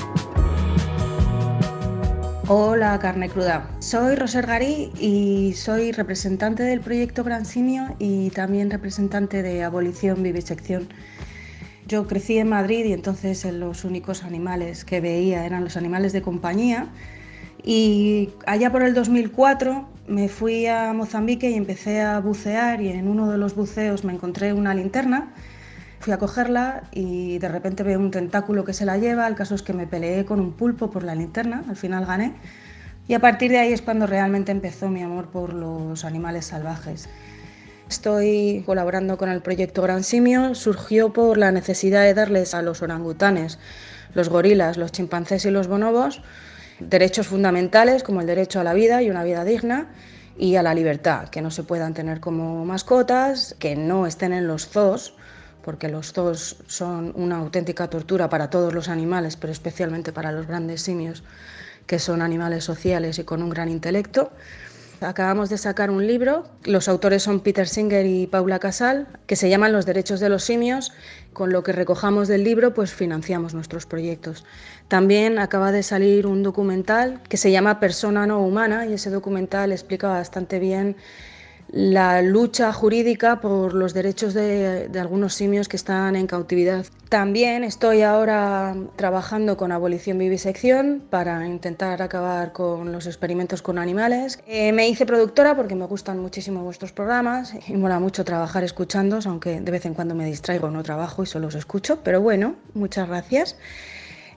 Hola, carne cruda. Soy Roser Garí y soy representante del proyecto Gran Simio y también representante de Abolición Vivisección. Yo crecí en Madrid y entonces los únicos animales que veía eran los animales de compañía. Y allá por el dos mil cuatro me fui a Mozambique y empecé a bucear y en uno de los buceos me encontré una linterna. Fui a cogerla y de repente veo un tentáculo que se la lleva. El caso es que me peleé con un pulpo por la linterna, al final gané. Y a partir de ahí es cuando realmente empezó mi amor por los animales salvajes. Estoy colaborando con el proyecto Gran Simio. Surgió por la necesidad de darles a los orangutanes, los gorilas, los chimpancés y los bonobos derechos fundamentales como el derecho a la vida y una vida digna y a la libertad, que no se puedan tener como mascotas, que no estén en los zoos, porque los zoos son una auténtica tortura para todos los animales, pero especialmente para los grandes simios, que son animales sociales y con un gran intelecto. Acabamos de sacar un libro, los autores son Peter Singer y Paula Casal, que se llaman Los derechos de los simios. Con lo que recojamos del libro, pues financiamos nuestros proyectos. También acaba de salir un documental que se llama Persona no humana y ese documental explica bastante bien la lucha jurídica por los derechos de, de algunos simios que están en cautividad. También estoy ahora trabajando con Abolición Vivisección para intentar acabar con los experimentos con animales. Eh, me hice productora porque me gustan muchísimo vuestros programas y mola mucho trabajar escuchándoos, aunque de vez en cuando me distraigo, no trabajo y solo os escucho, pero bueno, muchas gracias.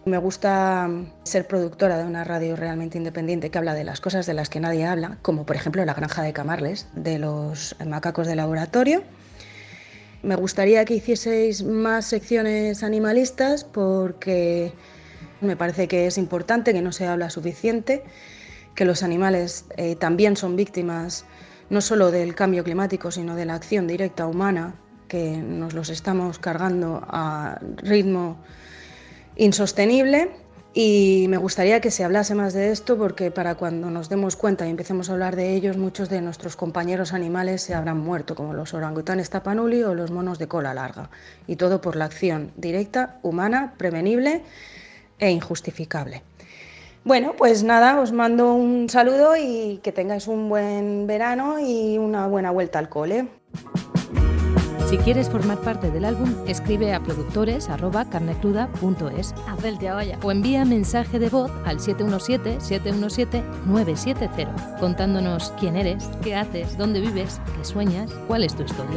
Me gusta ser productora de una radio realmente independiente que habla de las cosas de las que nadie habla, como por ejemplo La Granja de Camarles, de los macacos de laboratorio. Me gustaría que hicieseis más secciones animalistas porque me parece que es importante, que no se habla suficiente, que los animales eh, también son víctimas no solo del cambio climático, sino de la acción directa humana, que nos los estamos cargando a ritmo insostenible, y me gustaría que se hablase más de esto porque para cuando nos demos cuenta y empecemos a hablar de ellos, muchos de nuestros compañeros animales se habrán muerto, como los orangutanes tapanuli o los monos de cola larga, y todo por la acción directa, humana, prevenible e injustificable. Bueno, pues nada, os mando un saludo y que tengáis un buen verano y una buena vuelta al cole. Si quieres formar parte del álbum, escribe a productores arroba carnecruda punto es. Hacerte a vaya. O envía mensaje de voz al siete uno siete, siete uno siete, nueve siete cero, contándonos quién eres, qué haces, dónde vives, qué sueñas, cuál es tu historia.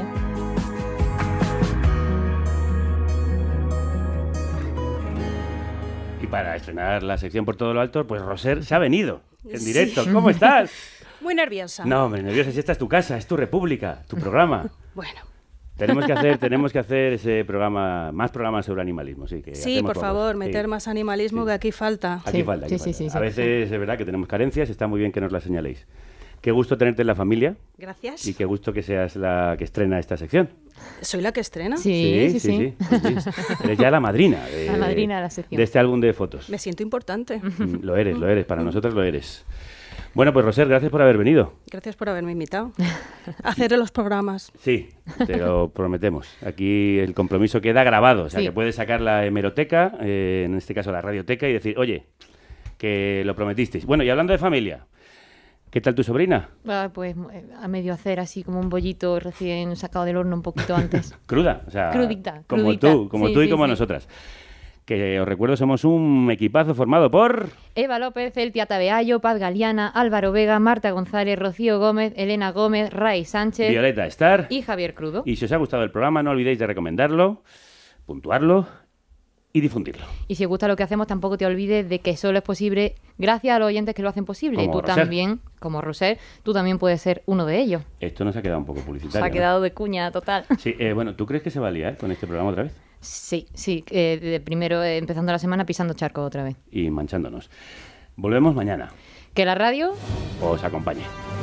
Y para estrenar la sección Por todo lo alto, pues Roser se ha venido en directo. Sí. ¿Cómo estás? Muy nerviosa. No, hombre, nerviosa, si esta es tu casa, es tu república, tu programa. Bueno. Tenemos que hacer, tenemos que hacer ese programa, más programas sobre animalismo, sí. Que sí, por favor, sí. meter más animalismo, sí. que aquí falta. Aquí sí. falta, aquí sí, falta. Sí, sí, a veces sí. es verdad que tenemos carencias, está muy bien que nos las señaléis. Qué gusto tenerte en la familia. Gracias. Y qué gusto que seas la que estrena esta sección. ¿Soy la que estrena? Sí, sí, sí. sí, sí. sí, sí. Eres ya la madrina, de, la madrina de la sección. De este álbum de fotos. Me siento importante. Lo eres, lo eres, para nosotros lo eres. Bueno, pues Roser, gracias por haber venido. Gracias por haberme invitado a hacer los programas. Sí, te lo prometemos. Aquí el compromiso queda grabado, o sea, sí. que puedes sacar la hemeroteca, eh, en este caso la radioteca, y decir, oye, que lo prometisteis. Bueno, y hablando de familia, ¿qué tal tu sobrina? Ah, pues a medio hacer así como un bollito recién sacado del horno un poquito antes. Cruda, o sea, crudita, como crudita. tú, como sí, tú y sí, como sí. nosotras. Que os recuerdo, somos un equipazo formado por... Eva López, Eltia Tabeallo, Paz Galiana, Álvaro Vega, Marta González, Rocío Gómez, Elena Gómez, Ray Sánchez... Violeta Estar... Y Javier Crudo. Y si os ha gustado el programa, no olvidéis de recomendarlo, puntuarlo y difundirlo. Y si os gusta lo que hacemos, tampoco te olvides de que solo es posible gracias a los oyentes que lo hacen posible. Como y tú Roser. también, como Roser, tú también puedes ser uno de ellos. Esto nos ha quedado un poco publicitario. Se ha quedado ¿no? de cuña total. Sí, eh, bueno, ¿tú crees que se va a liar con este programa otra vez? Sí, sí, eh, de primero eh, empezando la semana pisando charco otra vez. Y manchándonos. Volvemos mañana. Que la radio os acompañe.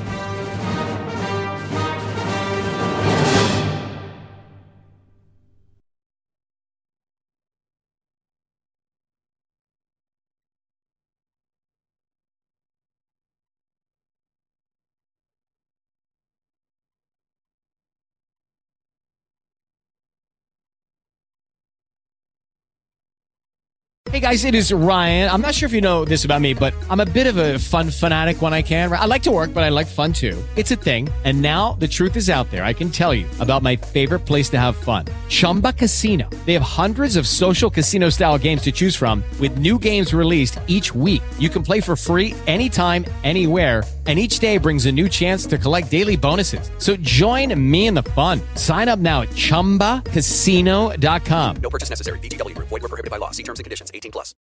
Hey guys, it is Ryan. I'm not sure if you know this about me, but I'm a bit of a fun fanatic when I can. I like to work, but I like fun too. It's a thing. And now the truth is out there. I can tell you about my favorite place to have fun. Chumba Casino. They have hundreds of social casino style games to choose from with new games released each week. You can play for free anytime, anywhere. And each day brings a new chance to collect daily bonuses. So join me in the fun. Sign up now at chumba casino dot com. No purchase necessary. V G W Group. Void where prohibited by law. See terms and conditions. eighteen plus.